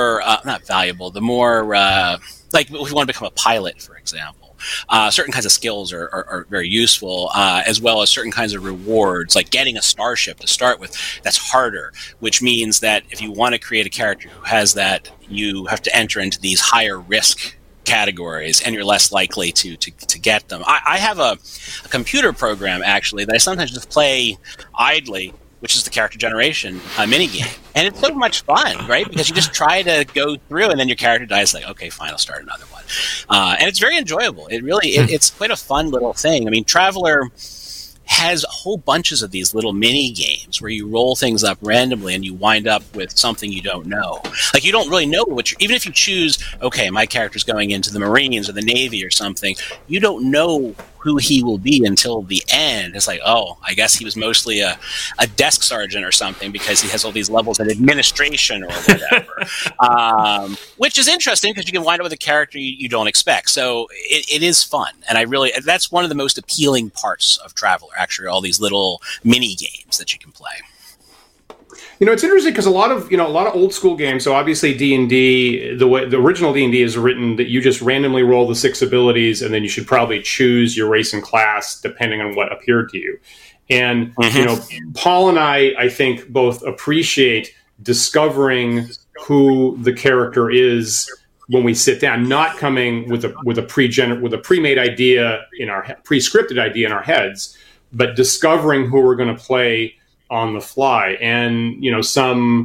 the more, like if you want to become a pilot, for example, certain kinds of skills are very useful, as well as certain kinds of rewards, like getting a starship to start with. That's harder, which means that if you want to create a character who has that, you have to enter into these higher risk categories, and you're less likely to get them. I have a computer program, actually, that I sometimes just play idly, which is the character generation minigame. And it's so much fun, right? Because you just try to go through, and then your character dies, like, okay, fine, I'll start another one. And it's very enjoyable. It really, it's quite a fun little thing. I mean, Traveller has whole bunches of these little mini games where you roll things up randomly and you wind up with something you don't know. Like, you don't really know even if you choose, okay, my character's going into the Marines or the Navy or something, you don't know who he will be until the end. It's like, oh, I guess he was mostly a desk sergeant or something, because he has all these levels in administration or whatever. Which is interesting, because you can wind up with a character you don't expect. So it is fun. And that's one of the most appealing parts of Traveller, actually, all these little mini games that you can play. It's interesting because a lot of old school games. So obviously D&D, the original D&D is written that you just randomly roll the 6 abilities, and then you should probably choose your race and class depending on what appeared to you. And Paul and I think both appreciate discovering who the character is when we sit down, not coming with a pre-made idea in our pre-scripted idea in our heads, but discovering who we're going to play on the fly. And some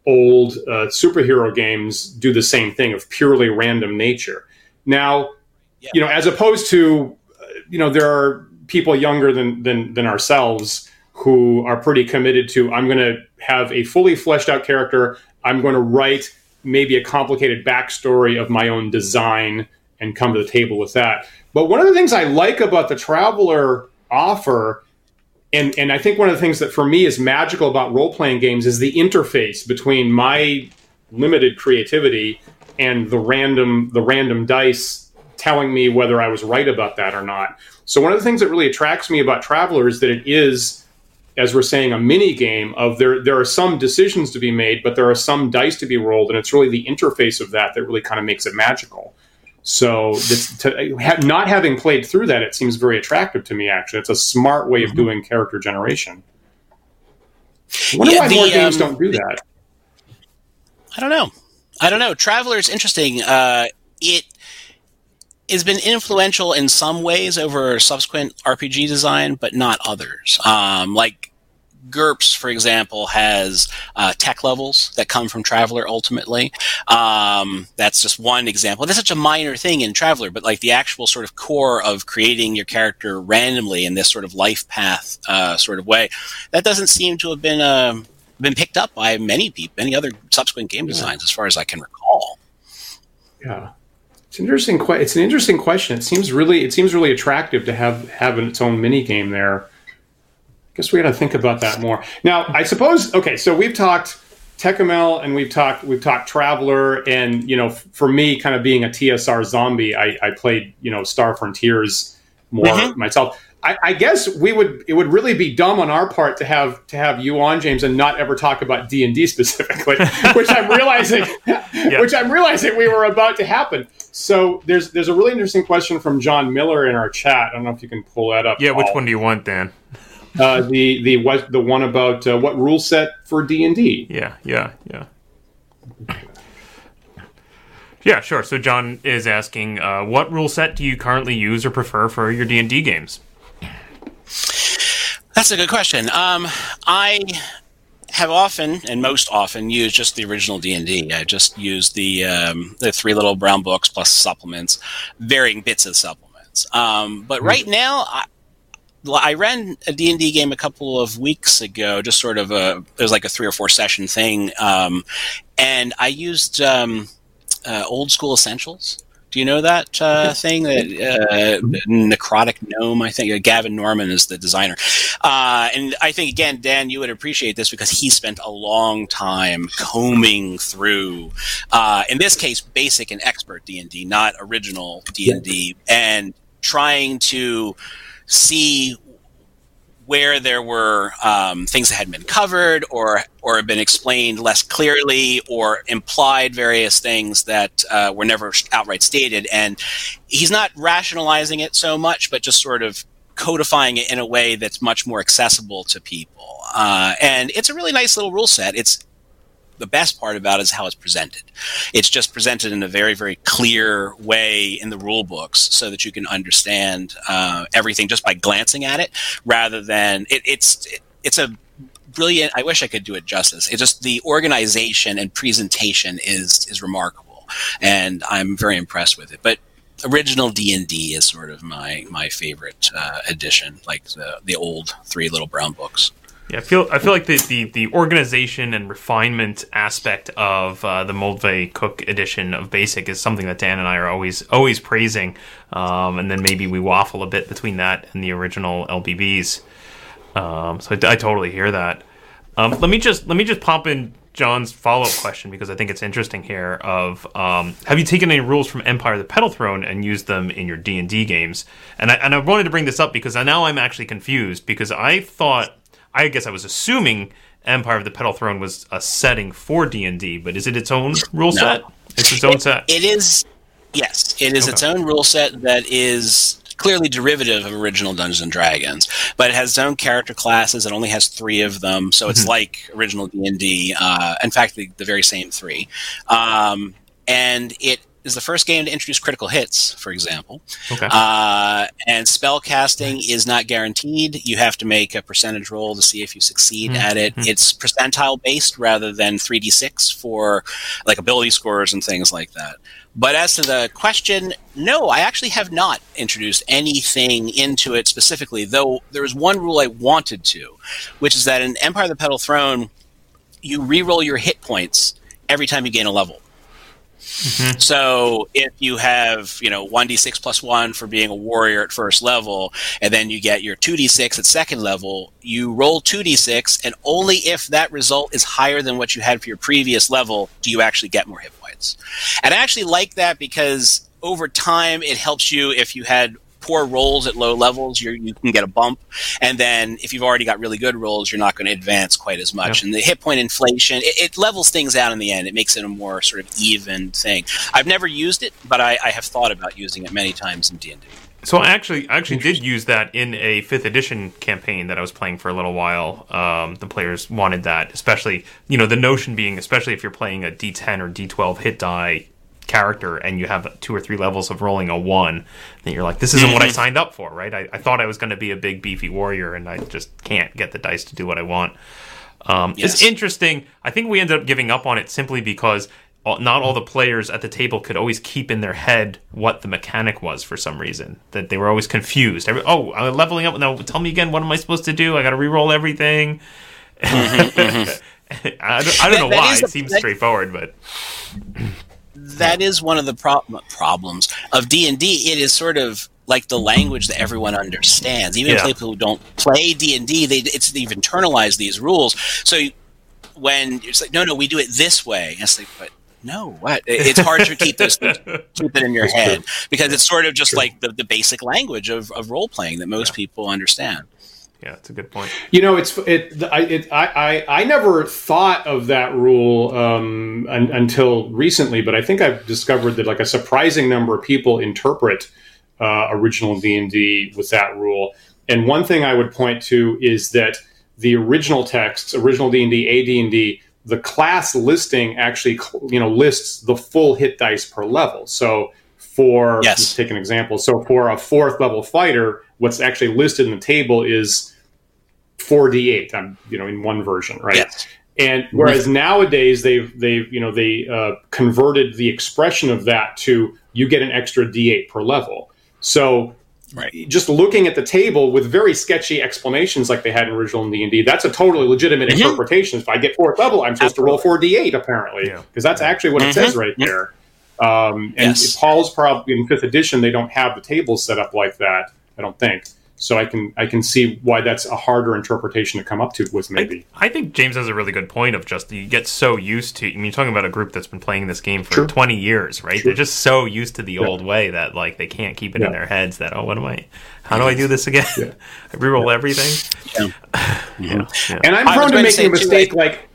old superhero games do the same thing of purely random nature. Now, as opposed to, there are people younger than ourselves who are pretty committed to, I'm going to have a fully fleshed out character. I'm going to write maybe a complicated backstory of my own design and come to the table with that. But one of the things I like about the Traveller offer, and I think one of the things that for me is magical about role-playing games, is the interface between my limited creativity and the random dice telling me whether I was right about that or not. So one of the things that really attracts me about Traveller is that it is, as we're saying, a mini game of there are some decisions to be made, but there are some dice to be rolled, and it's really the interface of that really kind of makes it magical. So not having played through that, it seems very attractive to me, actually. It's a smart way of doing character generation. I wonder why more games don't do that. I don't know. Traveller is interesting. It has been influential in some ways over subsequent RPG design, but not others. Like GURPS, for example, has tech levels that come from Traveller ultimately. That's just one example. That's such a minor thing in Traveller, but like the actual sort of core of creating your character randomly in this sort of life path sort of way, that doesn't seem to have been picked up by many people, many other subsequent game designs, as far as I can recall. Yeah. It's an interesting question. It seems really attractive to have its own mini game there. I guess we got to think about that more. Now, I suppose. Okay, so we've talked Tecumel and we've talked Traveller, and for me, kind of being a TSR zombie, I played Star Frontiers more myself. I guess it would really be dumb on our part to have you on, James, and not ever talk about D&D specifically, which I'm realizing we were about to happen. So there's a really interesting question from John Miller in our chat. I don't know if you can pull that up. Yeah, which one do you want, Dan? The one about what rule set for D&D. Yeah, sure. So John is asking, what rule set do you currently use or prefer for your D&D games? That's a good question. I have often, and most often, used just the original D&D. I just used the 3 little brown books plus supplements, varying bits of supplements. But right now, I ran a D&D game a couple of weeks ago, just sort of it was like a 3 or 4 session thing, and I used Old School Essentials. Do you know that thing? That Necrotic Gnome, I think. Gavin Norman is the designer. And I think, again, Dan, you would appreciate this because he spent a long time combing through, in this case, basic and expert D&D, not original D&D, and trying to see where there were things that had been covered or had been explained less clearly or implied various things that were never outright stated. And he's not rationalizing it so much, but just sort of codifying it in a way that's much more accessible to people. And it's a really nice little rule set. The best part about it is how it's presented. It's just presented in a very, very clear way in the rule books so that you can understand everything just by glancing at it, rather than it's a brilliant. I wish I could do it justice. It's just the organization and presentation is remarkable, and I'm very impressed with it. But original D&D is sort of my favorite edition, like the old 3 little brown books. Yeah, I feel like the organization and refinement aspect of the Moldvay Cook edition of Basic is something that Dan and I are always praising, and then maybe we waffle a bit between that and the original LBBs. So I totally hear that. Let me just pop in John's follow-up question because I think it's interesting here. Of have you taken any rules from Empire of the Petal Throne and used them in your D&D games? And I wanted to bring this up because now I'm actually confused because I guess I was assuming Empire of the Petal Throne was a setting for D&D, but is it its own rule set? It's its own set? It is, yes. It is its own rule set that is clearly derivative of original Dungeons & Dragons, but it has its own character classes. It only has 3 of them, so it's like original D&D. In fact, the very same 3. And is the first game to introduce critical hits, for example. Okay. And spell casting is not guaranteed. You have to make a percentage roll to see if you succeed at it. It's percentile based rather than 3d6 for like ability scores and things like that. But as to the question, no, I actually have not introduced anything into it specifically, though there is one rule I wanted to, which is that in Empire of the Petal Throne, you re-roll your hit points every time you gain a level. So if you have, 1d6 plus 1 for being a warrior at first level, and then you get your 2d6 at second level, you roll 2d6, and only if that result is higher than what you had for your previous level do you actually get more hit points. And I actually like that because over time it helps you if you had poor rolls at low levels, you can get a bump. And then if you've already got really good rolls, you're not going to advance quite as much. Yep. And the hit point inflation, it levels things out in the end. It makes it a more sort of even thing. I've never used it, but I have thought about using it many times in D&D. So I actually did use that in a 5th edition campaign that I was playing for a little while. The players wanted that, especially, the notion being, especially if you're playing a D10 or D12 hit die character and you have 2 or 3 levels of rolling a 1, then you're like, this isn't what I signed up for, right? I thought I was going to be a big beefy warrior and I just can't get the dice to do what I want. It's interesting. I think we ended up giving up on it simply because not all the players at the table could always keep in their head what the mechanic was for some reason. That they were always confused. I'm leveling up. No, tell me again, what am I supposed to do? I got to re-roll everything. I don't know why. It seems straightforward, but... That is one of the problems of D&D. It is sort of like the language that everyone understands. Even people who don't play D&D, they've internalized these rules. So when it's like, no, we do it this way. And it's like, but no, what? It's hard to keep those things, keep it in your head because it's sort of just like the basic language of role playing that most people understand. Yeah, that's a good point. I never thought of that rule until recently, but I think I've discovered that like a surprising number of people interpret original D&D with that rule. And one thing I would point to is that the original texts, original D&D, AD&D, the class listing actually lists the full hit dice per level. So let's take an example. So for a 4th level fighter, what's actually listed in the table is 4d8. In one version, right? Yes. And whereas nowadays they converted the expression of that to you get an extra d8 per level. So just looking at the table with very sketchy explanations like they had in original D&D, that's a totally legitimate interpretation. If I get 4th level, I'm supposed to roll 4d8 apparently, because that's actually what it says right there. And Paul's probably in 5th edition, they don't have the tables set up like that, I don't think. So I can see why that's a harder interpretation to come up to with maybe. I think James has a really good point of just you get so used to. I mean, you're talking about a group that's been playing this game for 20 years, right? They're just so used to the old way that like they can't keep it in their heads that how do I do this again? I reroll everything. And I'm prone to making a mistake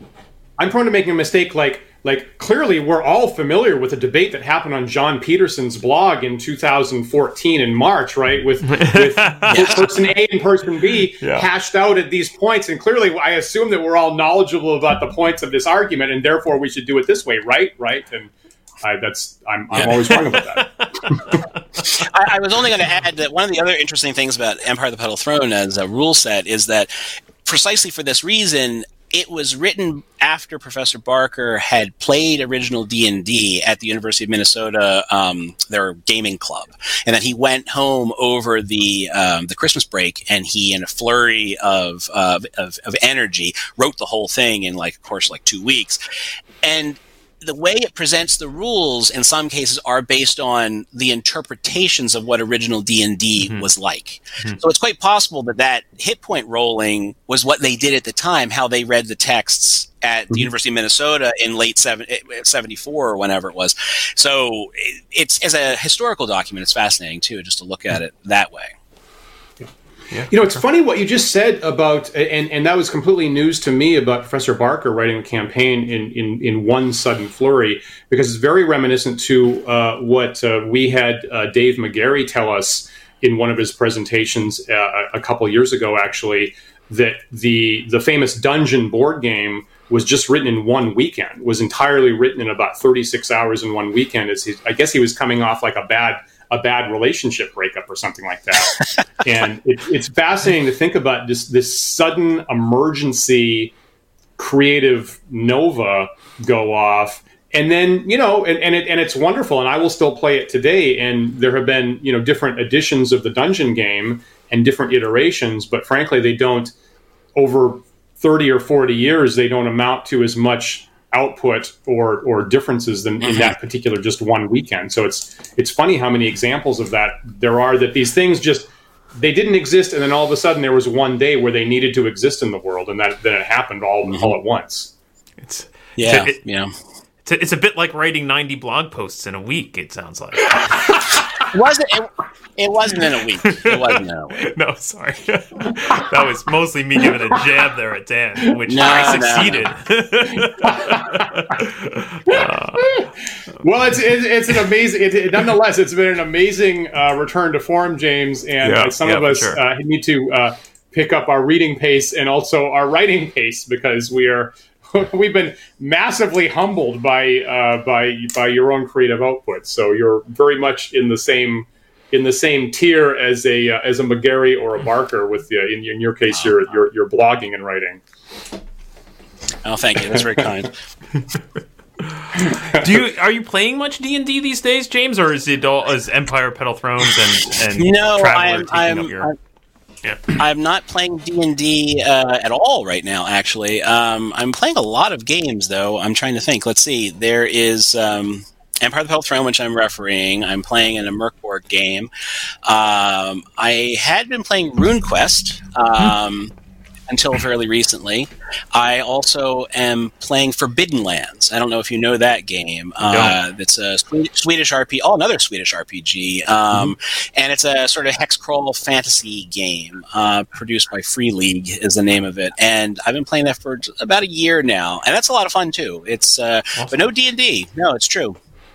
like clearly we're all familiar with a debate that happened on John Peterson's blog in 2014 in March, right? With person A and person B hashed out at these points. And clearly I assume that we're all knowledgeable about the points of this argument and therefore we should do it this way, right? And I'm always wrong about that. I was only going to add that one of the other interesting things about Empire of the Petal Throne as a rule set is that precisely for this reason, it was written after Professor Barker had played original D&D at the University of Minnesota, their gaming club, and that he went home over the Christmas break, and he, in a flurry of energy, wrote the whole thing in 2 weeks, and the way it presents the rules in some cases are based on the interpretations of what original D&D was like. So it's quite possible that hit point rolling was what they did at the time, how they read the texts at the University of Minnesota in late 74 or whenever it was. So it's, as a historical document, it's fascinating too, just to look at it that way. Yeah. It's funny what you just said about, and that was completely news to me about Professor Barker writing a campaign in one sudden flurry, because it's very reminiscent to what we had Dave McGarry tell us in one of his presentations a couple years ago, actually, that the famous Dungeon board game was just written in one weekend, was entirely written in about 36 hours in one weekend. I guess he was coming off like a bad relationship breakup or something like that. And it's fascinating to think about this sudden emergency creative nova go off. And then, and it's wonderful, and I will still play it today. And there have been, different editions of the Dungeon game and different iterations, but frankly, they don't, over 30 or 40 years, they don't amount to as much output or differences than in that particular just one weekend. So it's funny how many examples of that there are, that these things they didn't exist, and then all of a sudden there was one day where they needed to exist in the world, and then it happened all at once. It's a bit like writing 90 blog posts in a week, it sounds like. It wasn't in a week. It wasn't in a week. No, sorry. That was mostly me giving a jab there at Dan, which I succeeded. Well, it's an amazing. Nonetheless, it's been an amazing return to form, James, and some of us need to pick up our reading pace and also our writing pace, because we've been massively humbled by your own creative output. So you're very much in the same tier as a McGarry or a Barker, with in your case you're blogging and writing. Oh, thank you. That's very kind. Are you playing much D&D these days, James, or is Empire, Petal Thrones, and Traveller taking up your? Yeah. I'm not playing D&D at all right now, actually. I'm playing a lot of games, though. I'm trying to think. Let's see. There is Empire of the Petal Throne, which I'm refereeing. I'm playing in a Merkborg game. I had been playing RuneQuest until fairly recently. I also am playing Forbidden Lands. I don't know if you know that game. It's a Swedish RPG. Oh, another Swedish RPG. And it's a sort of hex crawl fantasy game produced by Free League is the name of it. And I've been playing that for about a year now, and that's a lot of fun too. It's awesome. But no D&D. No, it's true.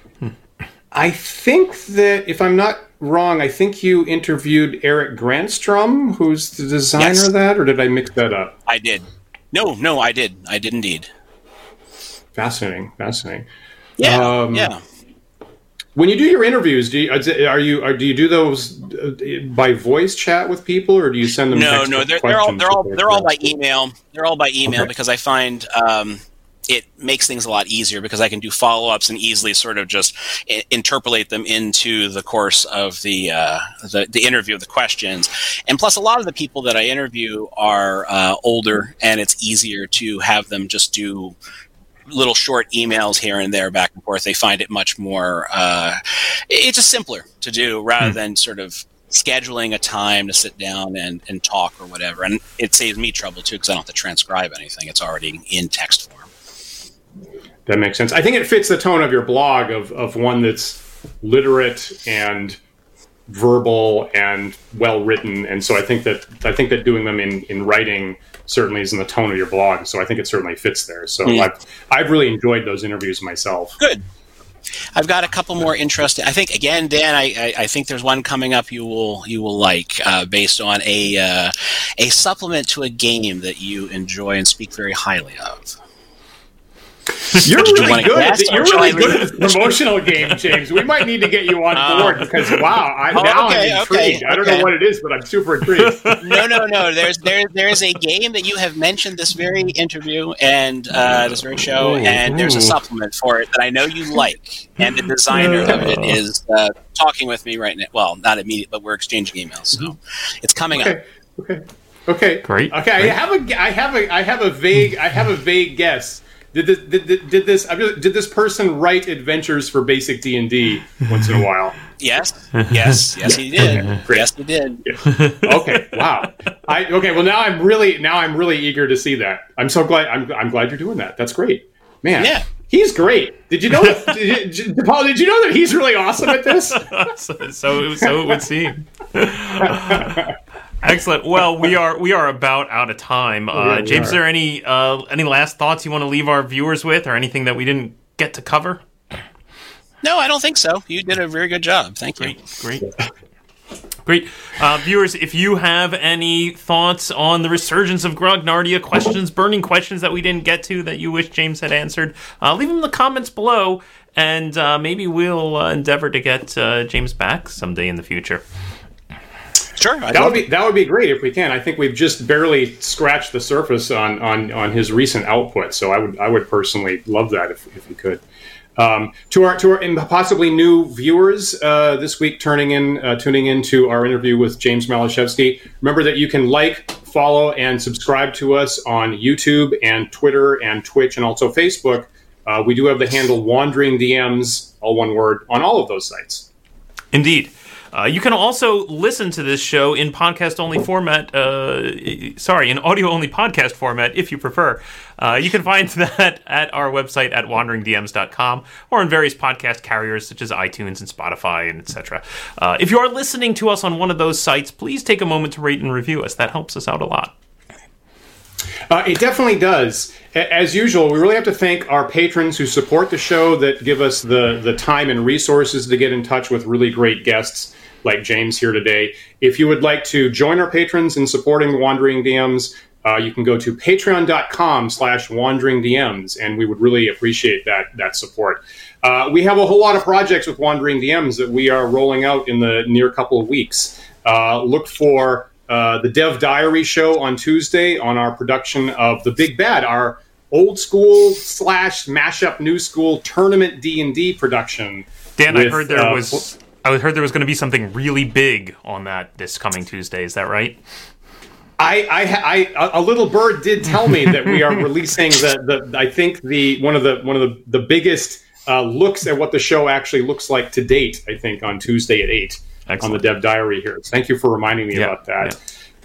I think that, if I'm not wrong, I think you interviewed Eric Grandstrom, who's the designer of that, or did I mix that up? I did. No, I did. I did indeed. Fascinating. Yeah. When you do your interviews, do you do those by voice chat with people, or do you send them? No, they're all by email. They're all by email because I find it makes things a lot easier, because I can do follow-ups and easily sort of just interpolate them into the course of the interview of the questions. And plus, a lot of the people that I interview are older, and it's easier to have them just do little short emails here and there back and forth. They find it much more it's just simpler to do rather than sort of scheduling a time to sit down and talk or whatever. And it saves me trouble too, because I don't have to transcribe anything. It's already in text form. That makes sense. I think it fits the tone of your blog of one that's literate and verbal and well written, and so I think that doing them in writing certainly is in the tone of your blog. So I think it certainly fits there. So I've really enjoyed those interviews myself. Good. I've got a couple more interesting. I think again, Dan. I think there's one coming up you will like, based on a supplement to a game that you enjoy and speak very highly of. You're really good. You're really good at this promotional game, James. We might need to get you on board, because I'm intrigued. I don't know what it is, but I'm super intrigued. No. There's a game that you have mentioned this very interview and this very show, and there's a supplement for it that I know you like, and the designer of it is talking with me right now. Well, not immediately, but we're exchanging emails, so it's coming up. Okay. Great. Okay. I have a vague guess. Did this person write adventures for basic D&D once in a while? Yes, he did. Okay, yes, he did. Okay, wow. Well, now I'm really eager to see that. I'm so glad. I'm glad you're doing that. That's great, man. Yeah, he's great. Did you know that, Paul? Did you know that he's really awesome at this? so it would seem. Excellent. Well, we are about out of time. James, is there any last thoughts you want to leave our viewers with, or anything that we didn't get to cover? No, I don't think so. You did a very good job. Thank you. Great. Great. Viewers, if you have any thoughts on the resurgence of Grognardia, questions, burning questions that we didn't get to that you wish James had answered, leave them in the comments below, and maybe we'll endeavor to get James back someday in the future. Sure, that would be great if we can. I think we've just barely scratched the surface on his recent output, so I would personally love that if we could. To our and possibly new viewers this week, tuning into our interview with James Malashevsky. Remember that you can like, follow, and subscribe to us on YouTube and Twitter and Twitch and also Facebook. We do have the handle Wandering DMs, all one word, on all of those sites. Indeed. You can also listen to this show in podcast-only format, in audio-only podcast format, if you prefer. You can find that at our website at wanderingdms.com or on various podcast carriers such as iTunes and Spotify and etc. If you are listening to us on one of those sites, please take a moment to rate and review us. That helps us out a lot. It definitely does. As usual, we really have to thank our patrons who support the show, that give us the time and resources to get in touch with really great guests like James here today. If you would like to join our patrons in supporting the Wandering DMs, you can go to patreon.com/wanderingdms, and we would really appreciate that support. We have a whole lot of projects with Wandering DMs that we are rolling out in the near couple of weeks. Look for the Dev Diary show on Tuesday on our production of The Big Bad, our old school / mashup new school tournament D&D production. Dan, I heard there was going to be something really big on that this coming Tuesday. Is that right? A little bird did tell me that we are releasing one of the biggest looks at what the show actually looks like to date, I think, on Tuesday at 8. Excellent. On the Dev Diary here. Thank you for reminding me about that.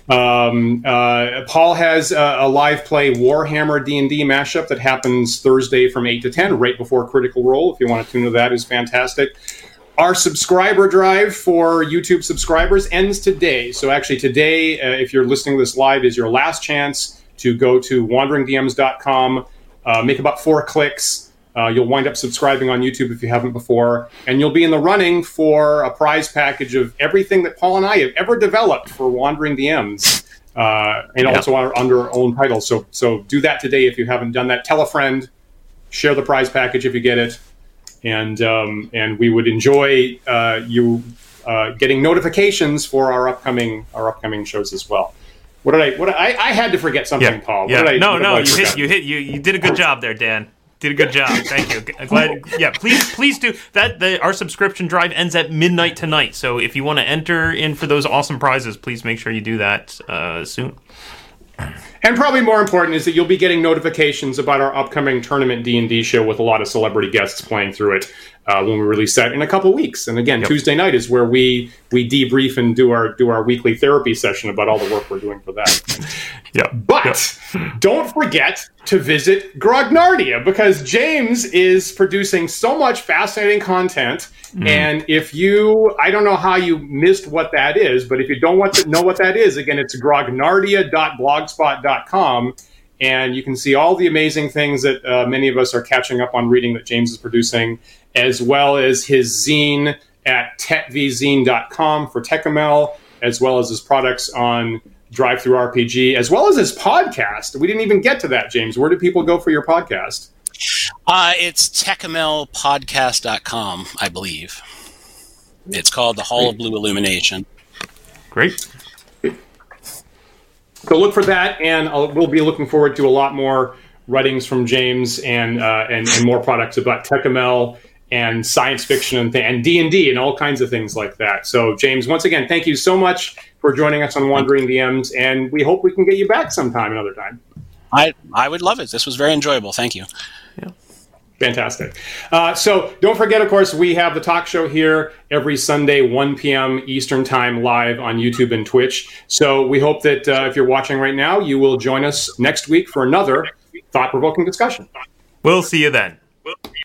Yeah. Paul has a live play Warhammer D&D mashup that happens Thursday from 8 to 10, right before Critical Role. If you want to tune to that, is fantastic. Our subscriber drive for YouTube subscribers ends today. So actually today, if you're listening to this live, is your last chance to go to wanderingdms.com, make about 4 clicks. You'll wind up subscribing on YouTube if you haven't before, and you'll be in the running for a prize package of everything that Paul and I have ever developed for Wandering DMs, and also under our own title. So do that today if you haven't done that. Tell a friend, share the prize package if you get it, and we would enjoy you getting notifications for our upcoming shows as well. I had to forget something, Paul. Yeah. You did a good job there, Dan. Did a good job. Thank you. I'm glad. Yeah, please do that. Our subscription drive ends at midnight tonight. So if you want to enter in for those awesome prizes, please make sure you do that soon. And probably more important is that you'll be getting notifications about our upcoming tournament D&D show with a lot of celebrity guests playing through it when we release that in a couple weeks. And again, Tuesday night is where we debrief and do our weekly therapy session about all the work we're doing for that. But don't forget to visit Grognardia, because James is producing so much fascinating content. And if I don't know how you missed what that is, but if you don't know what that is, again, it's grognardia.blogspot.com. And you can see all the amazing things that many of us are catching up on reading that James is producing, as well as his zine at tetvzine.com for Tekkamel, as well as his products on DriveThruRPG, as well as his podcast. We didn't even get to that, James. Where do people go for your podcast? It's tekkamelpodcast.com, I believe. It's called The Hall of Blue Illumination. Great. So look for that, and we'll be looking forward to a lot more writings from James and more products about Tekkamel and science fiction and D&D and all kinds of things like that. So, James, once again, thank you so much for joining us on Wandering DMs, and we hope we can get you back sometime another time. I would love it. This was very enjoyable. Thank you. Yeah. Fantastic. So don't forget, of course, we have the talk show here every Sunday, 1 p.m. Eastern Time, live on YouTube and Twitch. So we hope that if you're watching right now, you will join us next week for another thought-provoking discussion. We'll see you then.